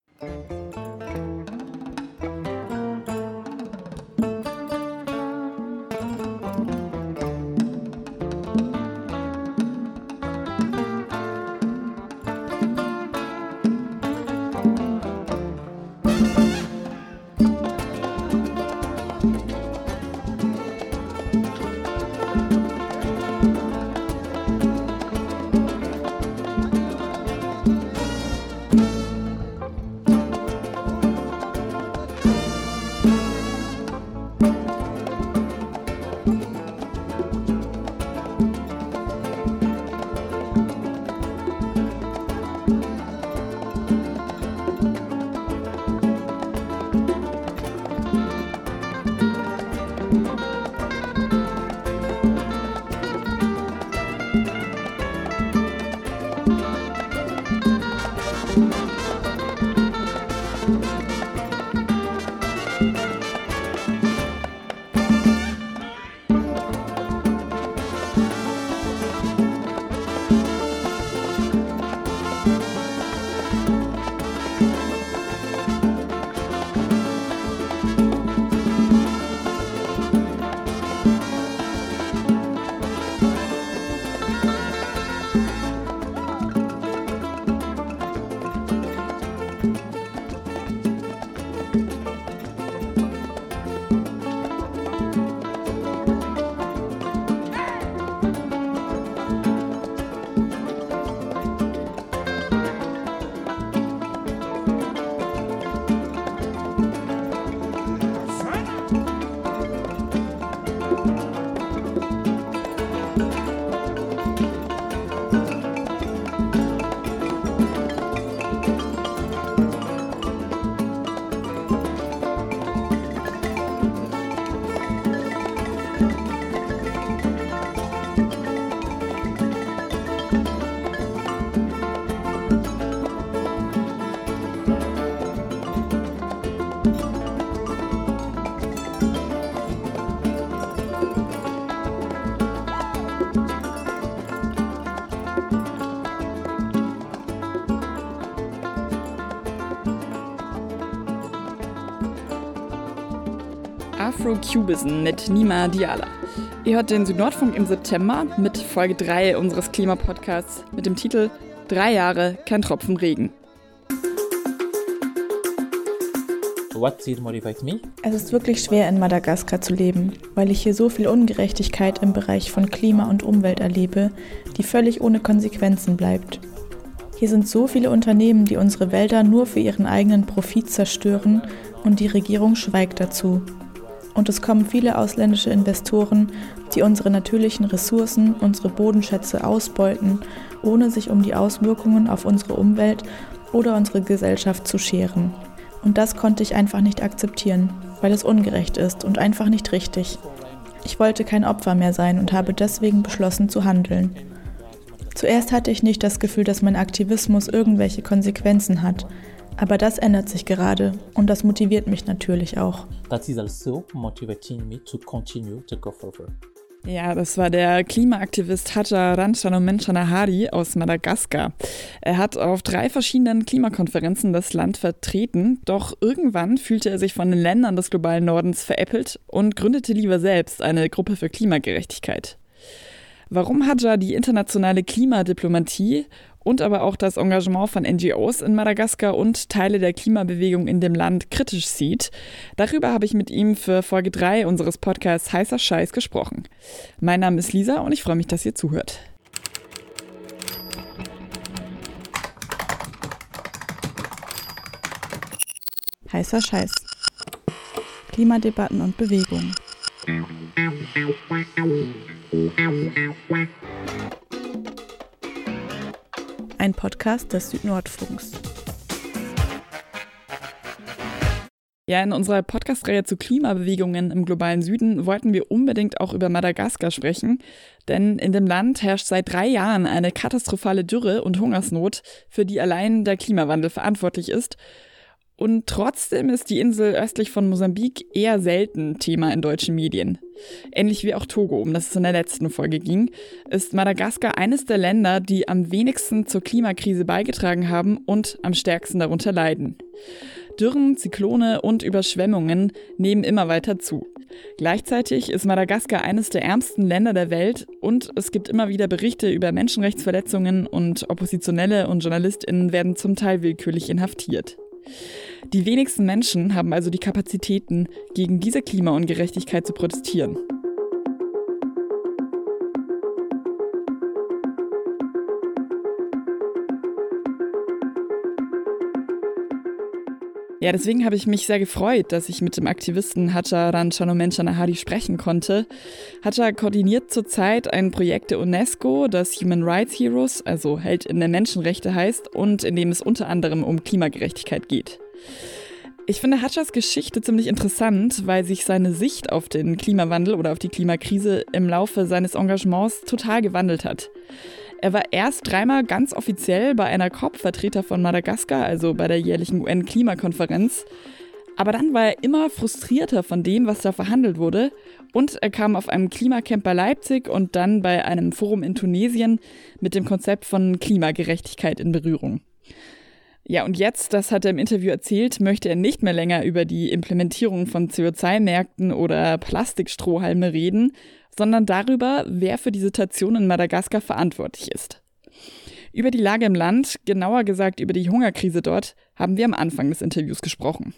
Afro-Cubism mit Nima Diala. Ihr hört den Südnordfunk im September mit Folge drei unseres Klimapodcasts mit dem Titel Drei Jahre, kein Tropfen Regen. Es ist wirklich schwer, in Madagaskar zu leben, weil ich hier so viel Ungerechtigkeit im Bereich von Klima und Umwelt erlebe, die völlig ohne Konsequenzen bleibt. Hier sind so viele Unternehmen, die unsere Wälder nur für ihren eigenen Profit zerstören und die Regierung schweigt dazu. Und es kommen viele ausländische Investoren, die unsere natürlichen Ressourcen, unsere Bodenschätze ausbeuten, ohne sich um die Auswirkungen auf unsere Umwelt oder unsere Gesellschaft zu scheren. Und das konnte ich einfach nicht akzeptieren, weil es ungerecht ist und einfach nicht richtig. Ich wollte kein Opfer mehr sein und habe deswegen beschlossen zu handeln. Zuerst hatte ich nicht das Gefühl, dass mein Aktivismus irgendwelche Konsequenzen hat. Aber das ändert sich gerade und das motiviert mich natürlich auch. That is also motivating me to continue to go forward. Ja, das war der Klimaaktivist Hadja Ranchano-Menchanahari aus Madagaskar. Er hat auf drei verschiedenen Klimakonferenzen das Land vertreten, doch irgendwann fühlte er sich von den Ländern des globalen Nordens veräppelt und gründete lieber selbst eine Gruppe für Klimagerechtigkeit. Warum Hadja die internationale Klimadiplomatie und aber auch das Engagement von N G Os in Madagaskar und Teile der Klimabewegung in dem Land kritisch sieht, darüber habe ich mit ihm für Folge drei unseres Podcasts Heißer Scheiß gesprochen. Mein Name ist Lisa und ich freue mich, dass ihr zuhört. Heißer Scheiß. Klimadebatten und Bewegung. Ein Podcast des Südnordfunks. Ja, in unserer Podcast-Reihe zu Klimabewegungen im globalen Süden wollten wir unbedingt auch über Madagaskar sprechen, denn in dem Land herrscht seit drei Jahren eine katastrophale Dürre und Hungersnot, für die allein der Klimawandel verantwortlich ist. Und trotzdem ist die Insel östlich von Mosambik eher selten Thema in deutschen Medien. Ähnlich wie auch Togo, um das es in der letzten Folge ging, ist Madagaskar eines der Länder, die am wenigsten zur Klimakrise beigetragen haben und am stärksten darunter leiden. Dürren, Zyklone und Überschwemmungen nehmen immer weiter zu. Gleichzeitig ist Madagaskar eines der ärmsten Länder der Welt und es gibt immer wieder Berichte über Menschenrechtsverletzungen und Oppositionelle und JournalistInnen werden zum Teil willkürlich inhaftiert. Die wenigsten Menschen haben also die Kapazitäten, gegen diese Klimaungerechtigkeit zu protestieren. Ja, deswegen habe ich mich sehr gefreut, dass ich mit dem Aktivisten Hadja Ranchano-Menchanahari sprechen konnte. Hadja koordiniert zurzeit ein Projekt der UNESCO, das Human Rights Heroes, also HeldInnen der Menschenrechte heißt, und in dem es unter anderem um Klimagerechtigkeit geht. Ich finde Hadjas Geschichte ziemlich interessant, weil sich seine Sicht auf den Klimawandel oder auf die Klimakrise im Laufe seines Engagements total gewandelt hat. Er war erst dreimal ganz offiziell bei einer C O P-Vertreter von Madagaskar, also bei der jährlichen U N-Klimakonferenz. Aber dann war er immer frustrierter von dem, was da verhandelt wurde. Und er kam auf einem Klimacamp bei Leipzig und dann bei einem Forum in Tunesien mit dem Konzept von Klimagerechtigkeit in Berührung. Ja, und jetzt, das hat er im Interview erzählt, möchte er nicht mehr länger über die Implementierung von C O zwei Märkten oder Plastikstrohhalme reden, sondern darüber, wer für die Situation in Madagaskar verantwortlich ist. Über die Lage im Land, genauer gesagt über die Hungerkrise dort, haben wir am Anfang des Interviews gesprochen.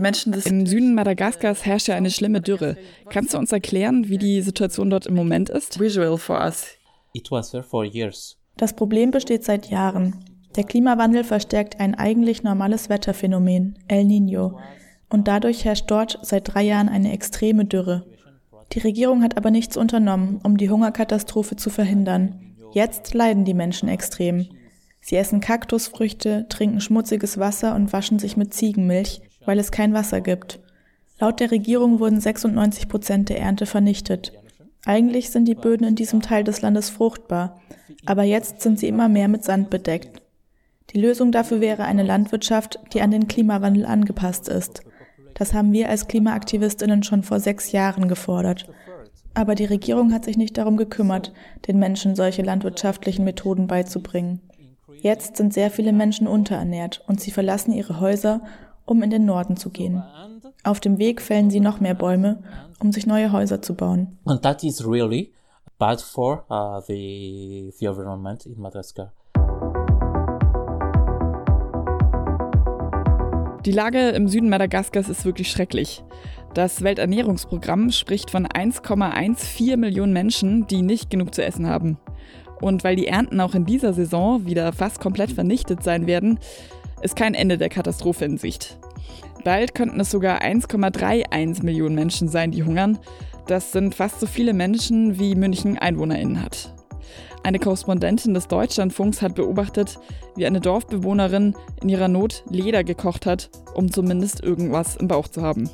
Im Süden Madagaskars herrscht ja eine schlimme Dürre. Kannst du uns erklären, wie die Situation dort im Moment ist? Visual for us. It was there for years. Das Problem besteht seit Jahren. Der Klimawandel verstärkt ein eigentlich normales Wetterphänomen, El Niño. Und dadurch herrscht dort seit drei Jahren eine extreme Dürre. Die Regierung hat aber nichts unternommen, um die Hungerkatastrophe zu verhindern. Jetzt leiden die Menschen extrem. Sie essen Kaktusfrüchte, trinken schmutziges Wasser und waschen sich mit Ziegenmilch, weil es kein Wasser gibt. Laut der Regierung wurden sechsundneunzig Prozent der Ernte vernichtet. Eigentlich sind die Böden in diesem Teil des Landes fruchtbar, aber jetzt sind sie immer mehr mit Sand bedeckt. Die Lösung dafür wäre eine Landwirtschaft, die an den Klimawandel angepasst ist. Das haben wir als KlimaaktivistInnen schon vor sechs Jahren gefordert. Aber die Regierung hat sich nicht darum gekümmert, den Menschen solche landwirtschaftlichen Methoden beizubringen. Jetzt sind sehr viele Menschen unterernährt und sie verlassen ihre Häuser, um in den Norden zu gehen. Auf dem Weg fällen sie noch mehr Bäume, um sich neue Häuser zu bauen. And that is really bad for uh, the, the environment in Madagascar. Die Lage im Süden Madagaskars ist wirklich schrecklich. Das Welternährungsprogramm spricht von eins Komma vierzehn Millionen Menschen, die nicht genug zu essen haben. Und weil die Ernten auch in dieser Saison wieder fast komplett vernichtet sein werden, ist kein Ende der Katastrophe in Sicht. Bald könnten es sogar eins Komma einunddreißig Millionen Menschen sein, die hungern. Das sind fast so viele Menschen, wie München EinwohnerInnen hat. Eine Korrespondentin des Deutschlandfunks hat beobachtet, wie eine Dorfbewohnerin in ihrer Not Leder gekocht hat, um zumindest irgendwas im Bauch zu haben.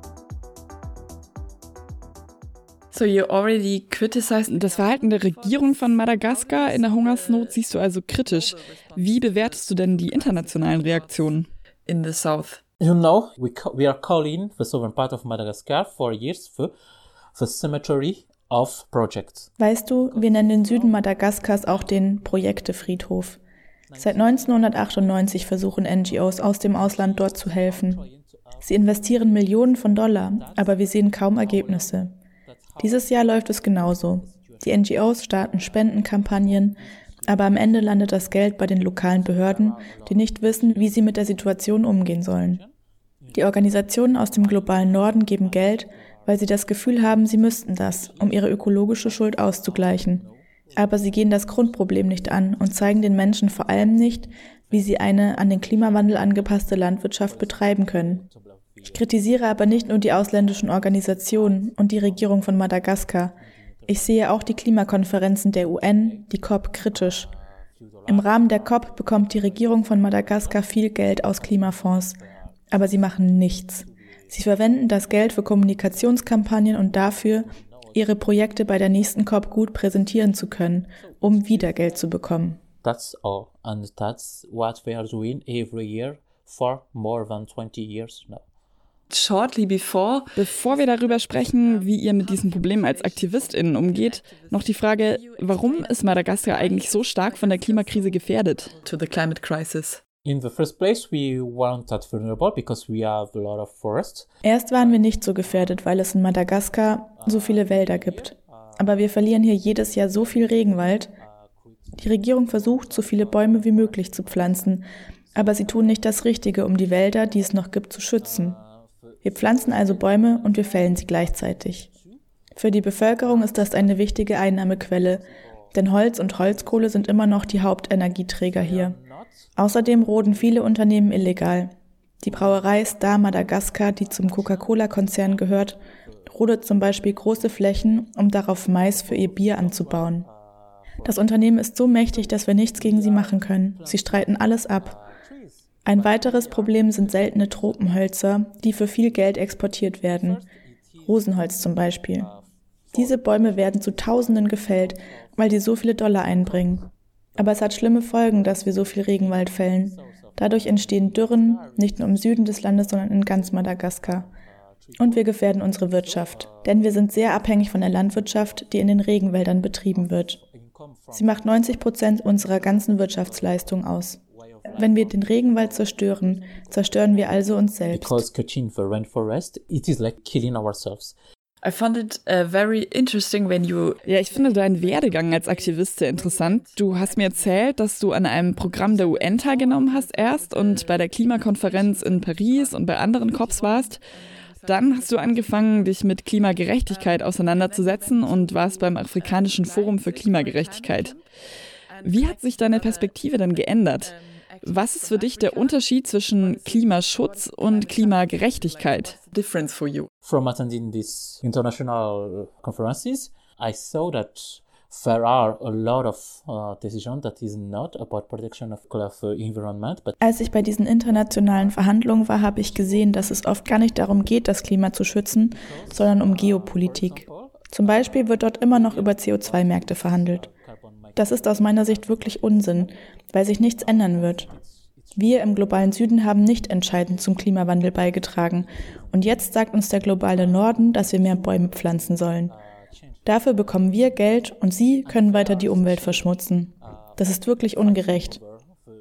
So you already criticized das Verhalten der Regierung von Madagaskar in der Hungersnot siehst du also kritisch. Wie bewertest du denn die internationalen Reaktionen in the south? You know, we ca- we are calling the southern part of Madagascar for years the, the cemetery of projects. Weißt du, wir nennen den Süden Madagaskars auch den Projektefriedhof. Seit neunzehnhundertachtundneunzig versuchen N G Os aus dem Ausland dort zu helfen. Sie investieren Millionen von Dollar, aber wir sehen kaum Ergebnisse. Dieses Jahr läuft es genauso. Die N G Os starten Spendenkampagnen, aber am Ende landet das Geld bei den lokalen Behörden, die nicht wissen, wie sie mit der Situation umgehen sollen. Die Organisationen aus dem globalen Norden geben Geld, weil sie das Gefühl haben, sie müssten das, um ihre ökologische Schuld auszugleichen. Aber sie gehen das Grundproblem nicht an und zeigen den Menschen vor allem nicht, wie sie eine an den Klimawandel angepasste Landwirtschaft betreiben können. Ich kritisiere aber nicht nur die ausländischen Organisationen und die Regierung von Madagaskar. Ich sehe auch die Klimakonferenzen der U N, die C O P, kritisch. Im Rahmen der C O P bekommt die Regierung von Madagaskar viel Geld aus Klimafonds. Aber sie machen nichts. Sie verwenden das Geld für Kommunikationskampagnen und dafür, ihre Projekte bei der nächsten C O P gut präsentieren zu können, um wieder Geld zu bekommen. That's all. And that's what we are doing every year for more than twenty years now. Shortly before, bevor wir darüber sprechen, wie ihr mit diesem Problem als AktivistInnen umgeht, noch die Frage, warum ist Madagaskar eigentlich so stark von der Klimakrise gefährdet? To the climate crisis. In the first place, we weren't that vulnerable because we have a lot of forests. Erst waren wir nicht so gefährdet, weil es in Madagaskar so viele Wälder gibt. Aber wir verlieren hier jedes Jahr so viel Regenwald. Die Regierung versucht, so viele Bäume wie möglich zu pflanzen, aber sie tun nicht das Richtige, um die Wälder, die es noch gibt, zu schützen. Wir pflanzen also Bäume und wir fällen sie gleichzeitig. Für die Bevölkerung ist das eine wichtige Einnahmequelle, denn Holz und Holzkohle sind immer noch die Hauptenergieträger hier. Außerdem roden viele Unternehmen illegal. Die Brauerei Star Madagaskar, die zum Coca-Cola-Konzern gehört, rodet zum Beispiel große Flächen, um darauf Mais für ihr Bier anzubauen. Das Unternehmen ist so mächtig, dass wir nichts gegen sie machen können. Sie streiten alles ab. Ein weiteres Problem sind seltene Tropenhölzer, die für viel Geld exportiert werden. Rosenholz zum Beispiel. Diese Bäume werden zu Tausenden gefällt, weil die so viele Dollar einbringen. Aber es hat schlimme Folgen, dass wir so viel Regenwald fällen. Dadurch entstehen Dürren, nicht nur im Süden des Landes, sondern in ganz Madagaskar. Und wir gefährden unsere Wirtschaft, denn wir sind sehr abhängig von der Landwirtschaft, die in den Regenwäldern betrieben wird. Sie macht neunzig Prozent unserer ganzen Wirtschaftsleistung aus. Wenn wir den Regenwald zerstören, zerstören wir also uns selbst. Because cutting the rainforest, it is like killing ourselves. I found it uh, very interesting when you... Ja, ich finde deinen Werdegang als Aktivist sehr interessant. Du hast mir erzählt, dass du an einem Programm der U N teilgenommen hast erst und bei der Klimakonferenz in Paris und bei anderen C O Ps warst. Dann hast du angefangen, dich mit Klimagerechtigkeit auseinanderzusetzen und warst beim Afrikanischen Forum für Klimagerechtigkeit. Wie hat sich deine Perspektive denn geändert? Was ist für dich der Unterschied zwischen Klimaschutz und Klimagerechtigkeit? Difference for you. From attending these international conferences, I saw that there are a lot of uh, decisions that is not about protection of the environment, but Als ich bei diesen internationalen Verhandlungen war, habe ich gesehen, dass es oft gar nicht darum geht, das Klima zu schützen, sondern um Geopolitik. Zum Beispiel wird dort immer noch über C O zwei Märkte verhandelt. Das ist aus meiner Sicht wirklich Unsinn, weil sich nichts ändern wird. Wir im globalen Süden haben nicht entscheidend zum Klimawandel beigetragen. Und jetzt sagt uns der globale Norden, dass wir mehr Bäume pflanzen sollen. Dafür bekommen wir Geld und sie können weiter die Umwelt verschmutzen. Das ist wirklich ungerecht.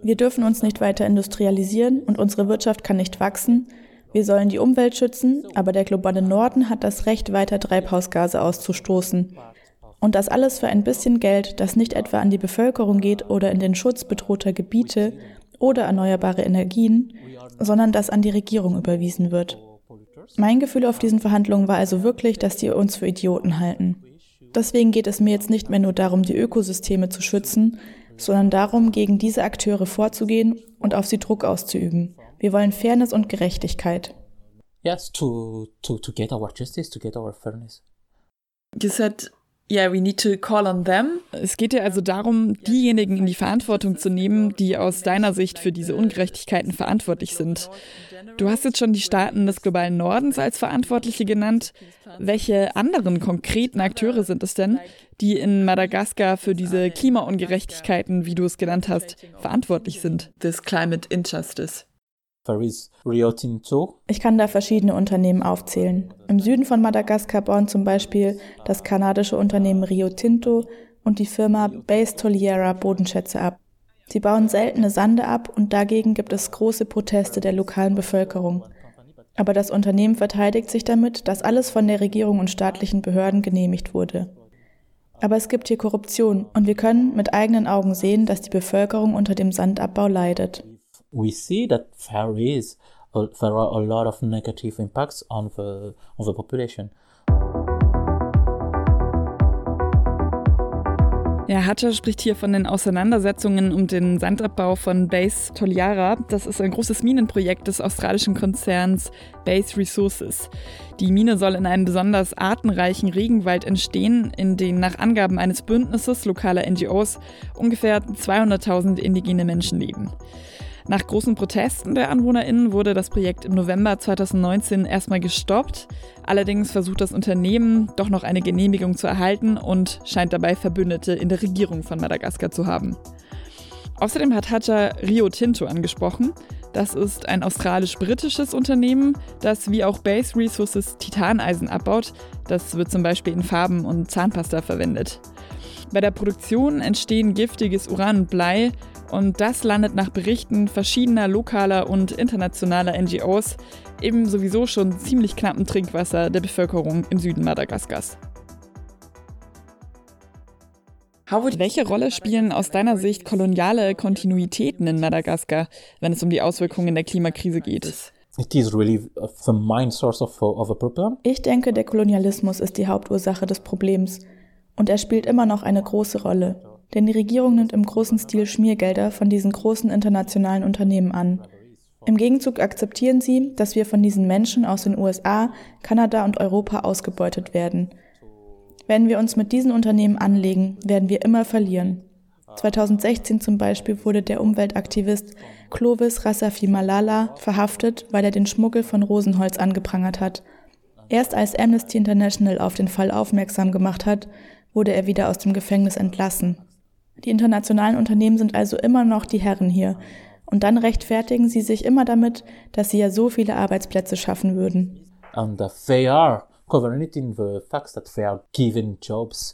Wir dürfen uns nicht weiter industrialisieren und unsere Wirtschaft kann nicht wachsen. Wir sollen die Umwelt schützen, aber der globale Norden hat das Recht, weiter Treibhausgase auszustoßen. Und das alles für ein bisschen Geld, das nicht etwa an die Bevölkerung geht oder in den Schutz bedrohter Gebiete oder erneuerbare Energien, sondern das an die Regierung überwiesen wird. Mein Gefühl auf diesen Verhandlungen war also wirklich, dass die uns für Idioten halten. Deswegen geht es mir jetzt nicht mehr nur darum, die Ökosysteme zu schützen, sondern darum, gegen diese Akteure vorzugehen und auf sie Druck auszuüben. Wir wollen Fairness und Gerechtigkeit. Yes, to, to, to get our justice, to get our fairness. You said, yeah, we need to call on them. Es geht dir also darum, diejenigen in die Verantwortung zu nehmen, die aus deiner Sicht für diese Ungerechtigkeiten verantwortlich sind. Du hast jetzt schon die Staaten des globalen Nordens als Verantwortliche genannt. Welche anderen konkreten Akteure sind es denn, die in Madagaskar für diese Klimaungerechtigkeiten, wie du es genannt hast, verantwortlich sind? This climate injustice. There is Rio Tinto. Ich kann da verschiedene Unternehmen aufzählen. Im Süden von Madagaskar bauen zum Beispiel das kanadische Unternehmen Rio Tinto und die Firma Base Toliara Bodenschätze ab. Sie bauen seltene Sande ab und dagegen gibt es große Proteste der lokalen Bevölkerung. Aber das Unternehmen verteidigt sich damit, dass alles von der Regierung und staatlichen Behörden genehmigt wurde. Aber es gibt hier Korruption und wir können mit eigenen Augen sehen, dass die Bevölkerung unter dem Sandabbau leidet. We see that there is a, there are a lot of negative impacts on the on the population. Ja, Hacha spricht hier von den Auseinandersetzungen um den Sandabbau von Base Toliara. Das ist ein großes Minenprojekt des australischen Konzerns Base Resources. Die Mine soll in einem besonders artenreichen Regenwald entstehen, in dem nach Angaben eines Bündnisses lokaler N G Os ungefähr zweihunderttausend indigene Menschen leben. Nach großen Protesten der AnwohnerInnen wurde das Projekt im November zweitausendneunzehn erstmal gestoppt. Allerdings versucht das Unternehmen, doch noch eine Genehmigung zu erhalten und scheint dabei Verbündete in der Regierung von Madagaskar zu haben. Außerdem hat Hacha Rio Tinto angesprochen. Das ist ein australisch-britisches Unternehmen, das wie auch Base Resources Titaneisen abbaut. Das wird zum Beispiel in Farben und Zahnpasta verwendet. Bei der Produktion entstehen giftiges Uran und Blei, und das landet nach Berichten verschiedener lokaler und internationaler N G Os im sowieso schon ziemlich knappen Trinkwasser der Bevölkerung im Süden Madagaskars. Welche Rolle spielen aus deiner Sicht koloniale Kontinuitäten in Madagaskar, wenn es um die Auswirkungen der Klimakrise geht? It is really the main source of, of a problem. Ich denke, der Kolonialismus ist die Hauptursache des Problems und er spielt immer noch eine große Rolle. Denn die Regierung nimmt im großen Stil Schmiergelder von diesen großen internationalen Unternehmen an. Im Gegenzug akzeptieren sie, dass wir von diesen Menschen aus den U S A, Kanada und Europa ausgebeutet werden. Wenn wir uns mit diesen Unternehmen anlegen, werden wir immer verlieren. zweitausendsechzehn zum Beispiel wurde der Umweltaktivist Clovis Rasafi-Malala verhaftet, weil er den Schmuggel von Rosenholz angeprangert hat. Erst als Amnesty International auf den Fall aufmerksam gemacht hat, wurde er wieder aus dem Gefängnis entlassen. Die internationalen Unternehmen sind also immer noch die Herren hier. Und dann rechtfertigen sie sich immer damit, dass sie ja so viele Arbeitsplätze schaffen würden. And uh, they are covering it in the fact that they are given jobs.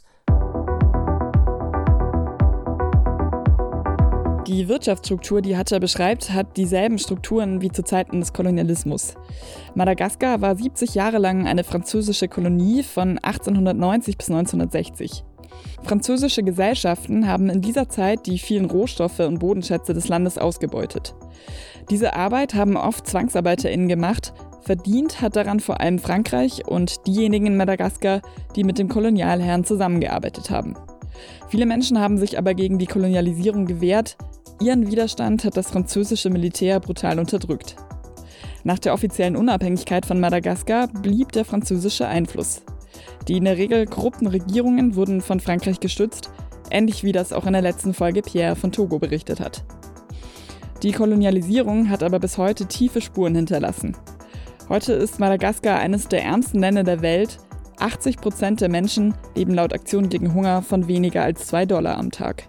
Die Wirtschaftsstruktur, die Hacha beschreibt, hat dieselben Strukturen wie zu Zeiten des Kolonialismus. Madagaskar war siebzig Jahre lang eine französische Kolonie von achtzehnhundertneunzig bis neunzehnhundertsechzig. Französische Gesellschaften haben in dieser Zeit die vielen Rohstoffe und Bodenschätze des Landes ausgebeutet. Diese Arbeit haben oft ZwangsarbeiterInnen gemacht. Verdient hat daran vor allem Frankreich und diejenigen in Madagaskar, die mit dem Kolonialherrn zusammengearbeitet haben. Viele Menschen haben sich aber gegen die Kolonialisierung gewehrt. Ihren Widerstand hat das französische Militär brutal unterdrückt. Nach der offiziellen Unabhängigkeit von Madagaskar blieb der französische Einfluss. Die in der Regel korrupten Regierungen wurden von Frankreich gestützt, ähnlich wie das auch in der letzten Folge Pierre von Togo berichtet hat. Die Kolonialisierung hat aber bis heute tiefe Spuren hinterlassen. Heute ist Madagaskar eines der ärmsten Länder der Welt. achtzig Prozent der Menschen leben laut Aktion gegen Hunger von weniger als zwei Dollar am Tag.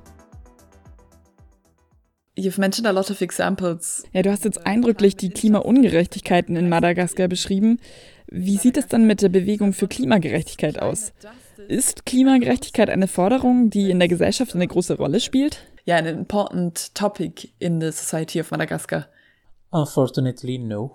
You've mentioned a lot of examples. Ja, du hast jetzt eindrücklich die Klimaungerechtigkeiten in Madagaskar beschrieben. Wie sieht es dann mit der Bewegung für Klimagerechtigkeit aus? Ist Klimagerechtigkeit eine Forderung, die in der Gesellschaft eine große Rolle spielt? yeah, an important topic in the society of Madagascar? Unfortunately, no.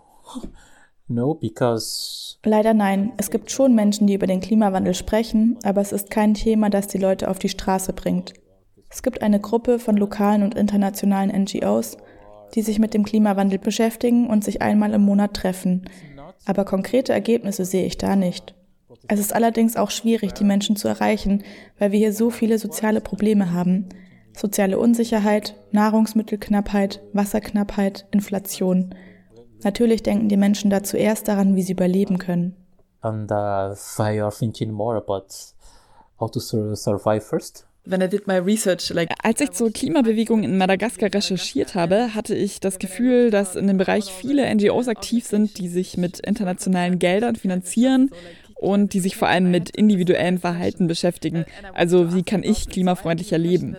No, because... Leider nein. Es gibt schon Menschen, die über den Klimawandel sprechen, aber es ist kein Thema, das die Leute auf die Straße bringt. Es gibt eine Gruppe von lokalen und internationalen N G Os, die sich mit dem Klimawandel beschäftigen und sich einmal im Monat treffen. Aber konkrete Ergebnisse sehe ich da nicht. Es ist allerdings auch schwierig, die Menschen zu erreichen, weil wir hier so viele soziale Probleme haben. Soziale Unsicherheit, Nahrungsmittelknappheit, Wasserknappheit, Inflation. Natürlich denken die Menschen da zuerst daran, wie sie überleben können. And uh, they are thinking more about how to survive first. When I did my research, like, als ich zur Klimabewegung in Madagaskar recherchiert habe, hatte ich das Gefühl, dass in dem Bereich viele N G Os aktiv sind, die sich mit internationalen Geldern finanzieren und die sich vor allem mit individuellem Verhalten beschäftigen. Also wie kann ich klimafreundlicher leben?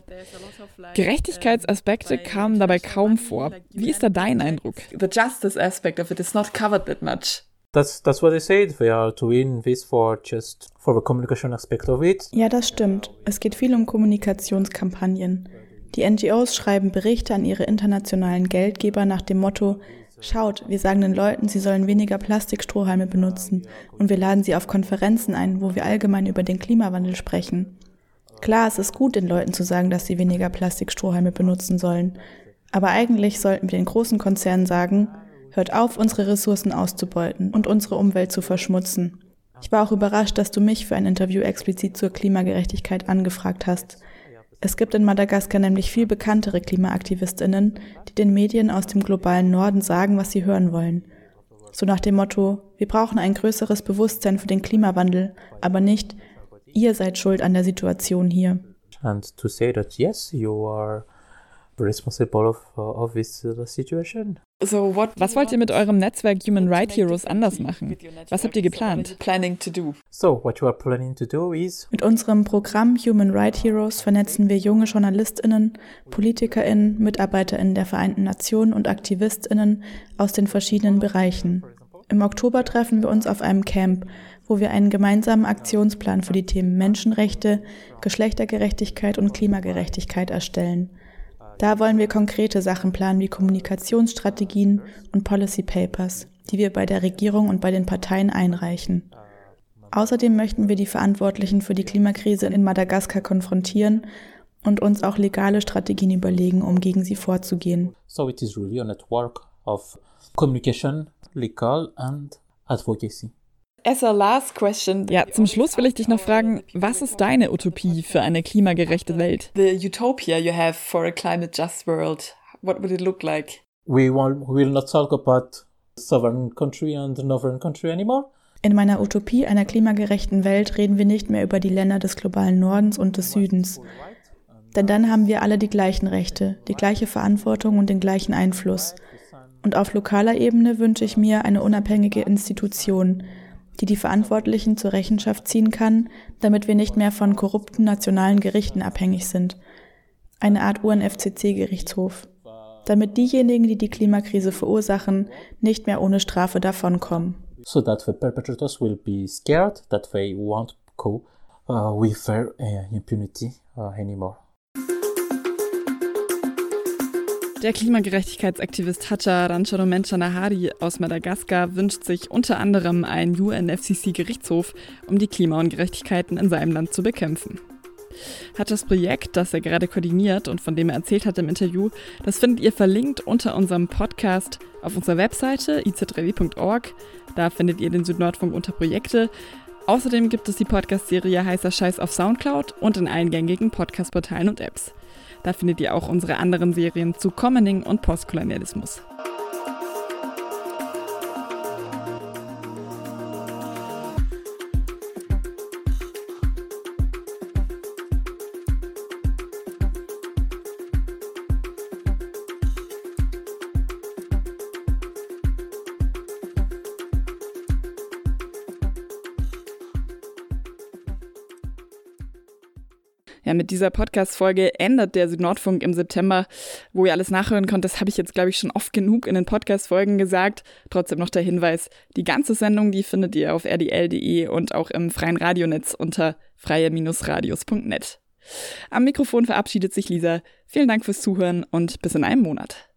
Gerechtigkeitsaspekte kamen dabei kaum vor. Wie ist da dein Eindruck? The justice aspect of it is not covered that much. That's that's what I said. We are doing this for just for the communication aspect of it. Ja, das stimmt. Es geht viel um Kommunikationskampagnen. Die N G Os schreiben Berichte an ihre internationalen Geldgeber nach dem Motto: Schaut, wir sagen den Leuten, sie sollen weniger Plastikstrohhalme benutzen, und wir laden sie auf Konferenzen ein, wo wir allgemein über den Klimawandel sprechen. Klar, es ist gut, den Leuten zu sagen, dass sie weniger Plastikstrohhalme benutzen sollen. Aber eigentlich sollten wir den großen Konzernen sagen: Hört auf, unsere Ressourcen auszubeuten und unsere Umwelt zu verschmutzen. Ich war auch überrascht, dass du mich für ein Interview explizit zur Klimagerechtigkeit angefragt hast. Es gibt in Madagaskar nämlich viel bekanntere KlimaaktivistInnen, die den Medien aus dem globalen Norden sagen, was sie hören wollen. So nach dem Motto: Wir brauchen ein größeres Bewusstsein für den Klimawandel, aber nicht: Ihr seid schuld an der Situation hier. And to say that yes, you are responsible of, uh, of this uh, situation. So what, was wollt ihr mit eurem Netzwerk Human Rights Heroes anders machen? Was habt ihr geplant? Planning to do. So what you are planning to do is... Mit unserem Programm Human Rights Heroes vernetzen wir junge JournalistInnen, PolitikerInnen, MitarbeiterInnen der Vereinten Nationen und AktivistInnen aus den verschiedenen Bereichen. Im Oktober treffen wir uns auf einem Camp, wo wir einen gemeinsamen Aktionsplan für die Themen Menschenrechte, Geschlechtergerechtigkeit und Klimagerechtigkeit erstellen. Da wollen wir konkrete Sachen planen wie Kommunikationsstrategien und Policy Papers, die wir bei der Regierung und bei den Parteien einreichen. Außerdem möchten wir die Verantwortlichen für die Klimakrise in Madagaskar konfrontieren und uns auch legale Strategien überlegen, um gegen sie vorzugehen. So it is really a network of communication, legal and advocacy. As a last question, ja, zum Schluss will ich dich noch fragen, was ist deine Utopie für eine klimagerechte Welt? The utopia you have for a climate just world, what would it look like? We will, we will not talk about southern country and northern country anymore. In meiner Utopie einer klimagerechten Welt reden wir nicht mehr über die Länder des globalen Nordens und des Südens. Denn dann haben wir alle die gleichen Rechte, die gleiche Verantwortung und den gleichen Einfluss. Und auf lokaler Ebene wünsche ich mir eine unabhängige Institution, die die Verantwortlichen zur Rechenschaft ziehen kann, damit wir nicht mehr von korrupten nationalen Gerichten abhängig sind. Eine Art U N F C C-Gerichtshof. Damit diejenigen, die die Klimakrise verursachen, nicht mehr ohne Strafe davonkommen. So that the perpetrators will be scared that they won't go uh, with their uh, impunity uh, anymore. Der Klimagerechtigkeitsaktivist Hacha Rancharomencha-Nahari aus Madagaskar wünscht sich unter anderem einen U N F C C-Gerichtshof, um die Klimaungerechtigkeiten in seinem Land zu bekämpfen. Hachas Projekt, das er gerade koordiniert und von dem er erzählt hat im Interview, das findet ihr verlinkt unter unserem Podcast auf unserer Webseite i z drei w punkt org. Da findet ihr den Südnordfunk unter Projekte. Außerdem gibt es die Podcast-Serie Heißer Scheiß auf Soundcloud und in allen gängigen Podcast-Portalen und Apps. Da findet ihr auch unsere anderen Serien zu Commoning und Postkolonialismus. Ja, mit dieser Podcast-Folge endet der Südnordfunk im September. Wo ihr alles nachhören könnt, das habe ich jetzt, glaube ich, schon oft genug in den Podcast-Folgen gesagt. Trotzdem noch der Hinweis, die ganze Sendung, die findet ihr auf r d l punkt d e und auch im freien Radionetz unter freie Bindestrich radios punkt net. Am Mikrofon verabschiedet sich Lisa. Vielen Dank fürs Zuhören und bis in einem Monat.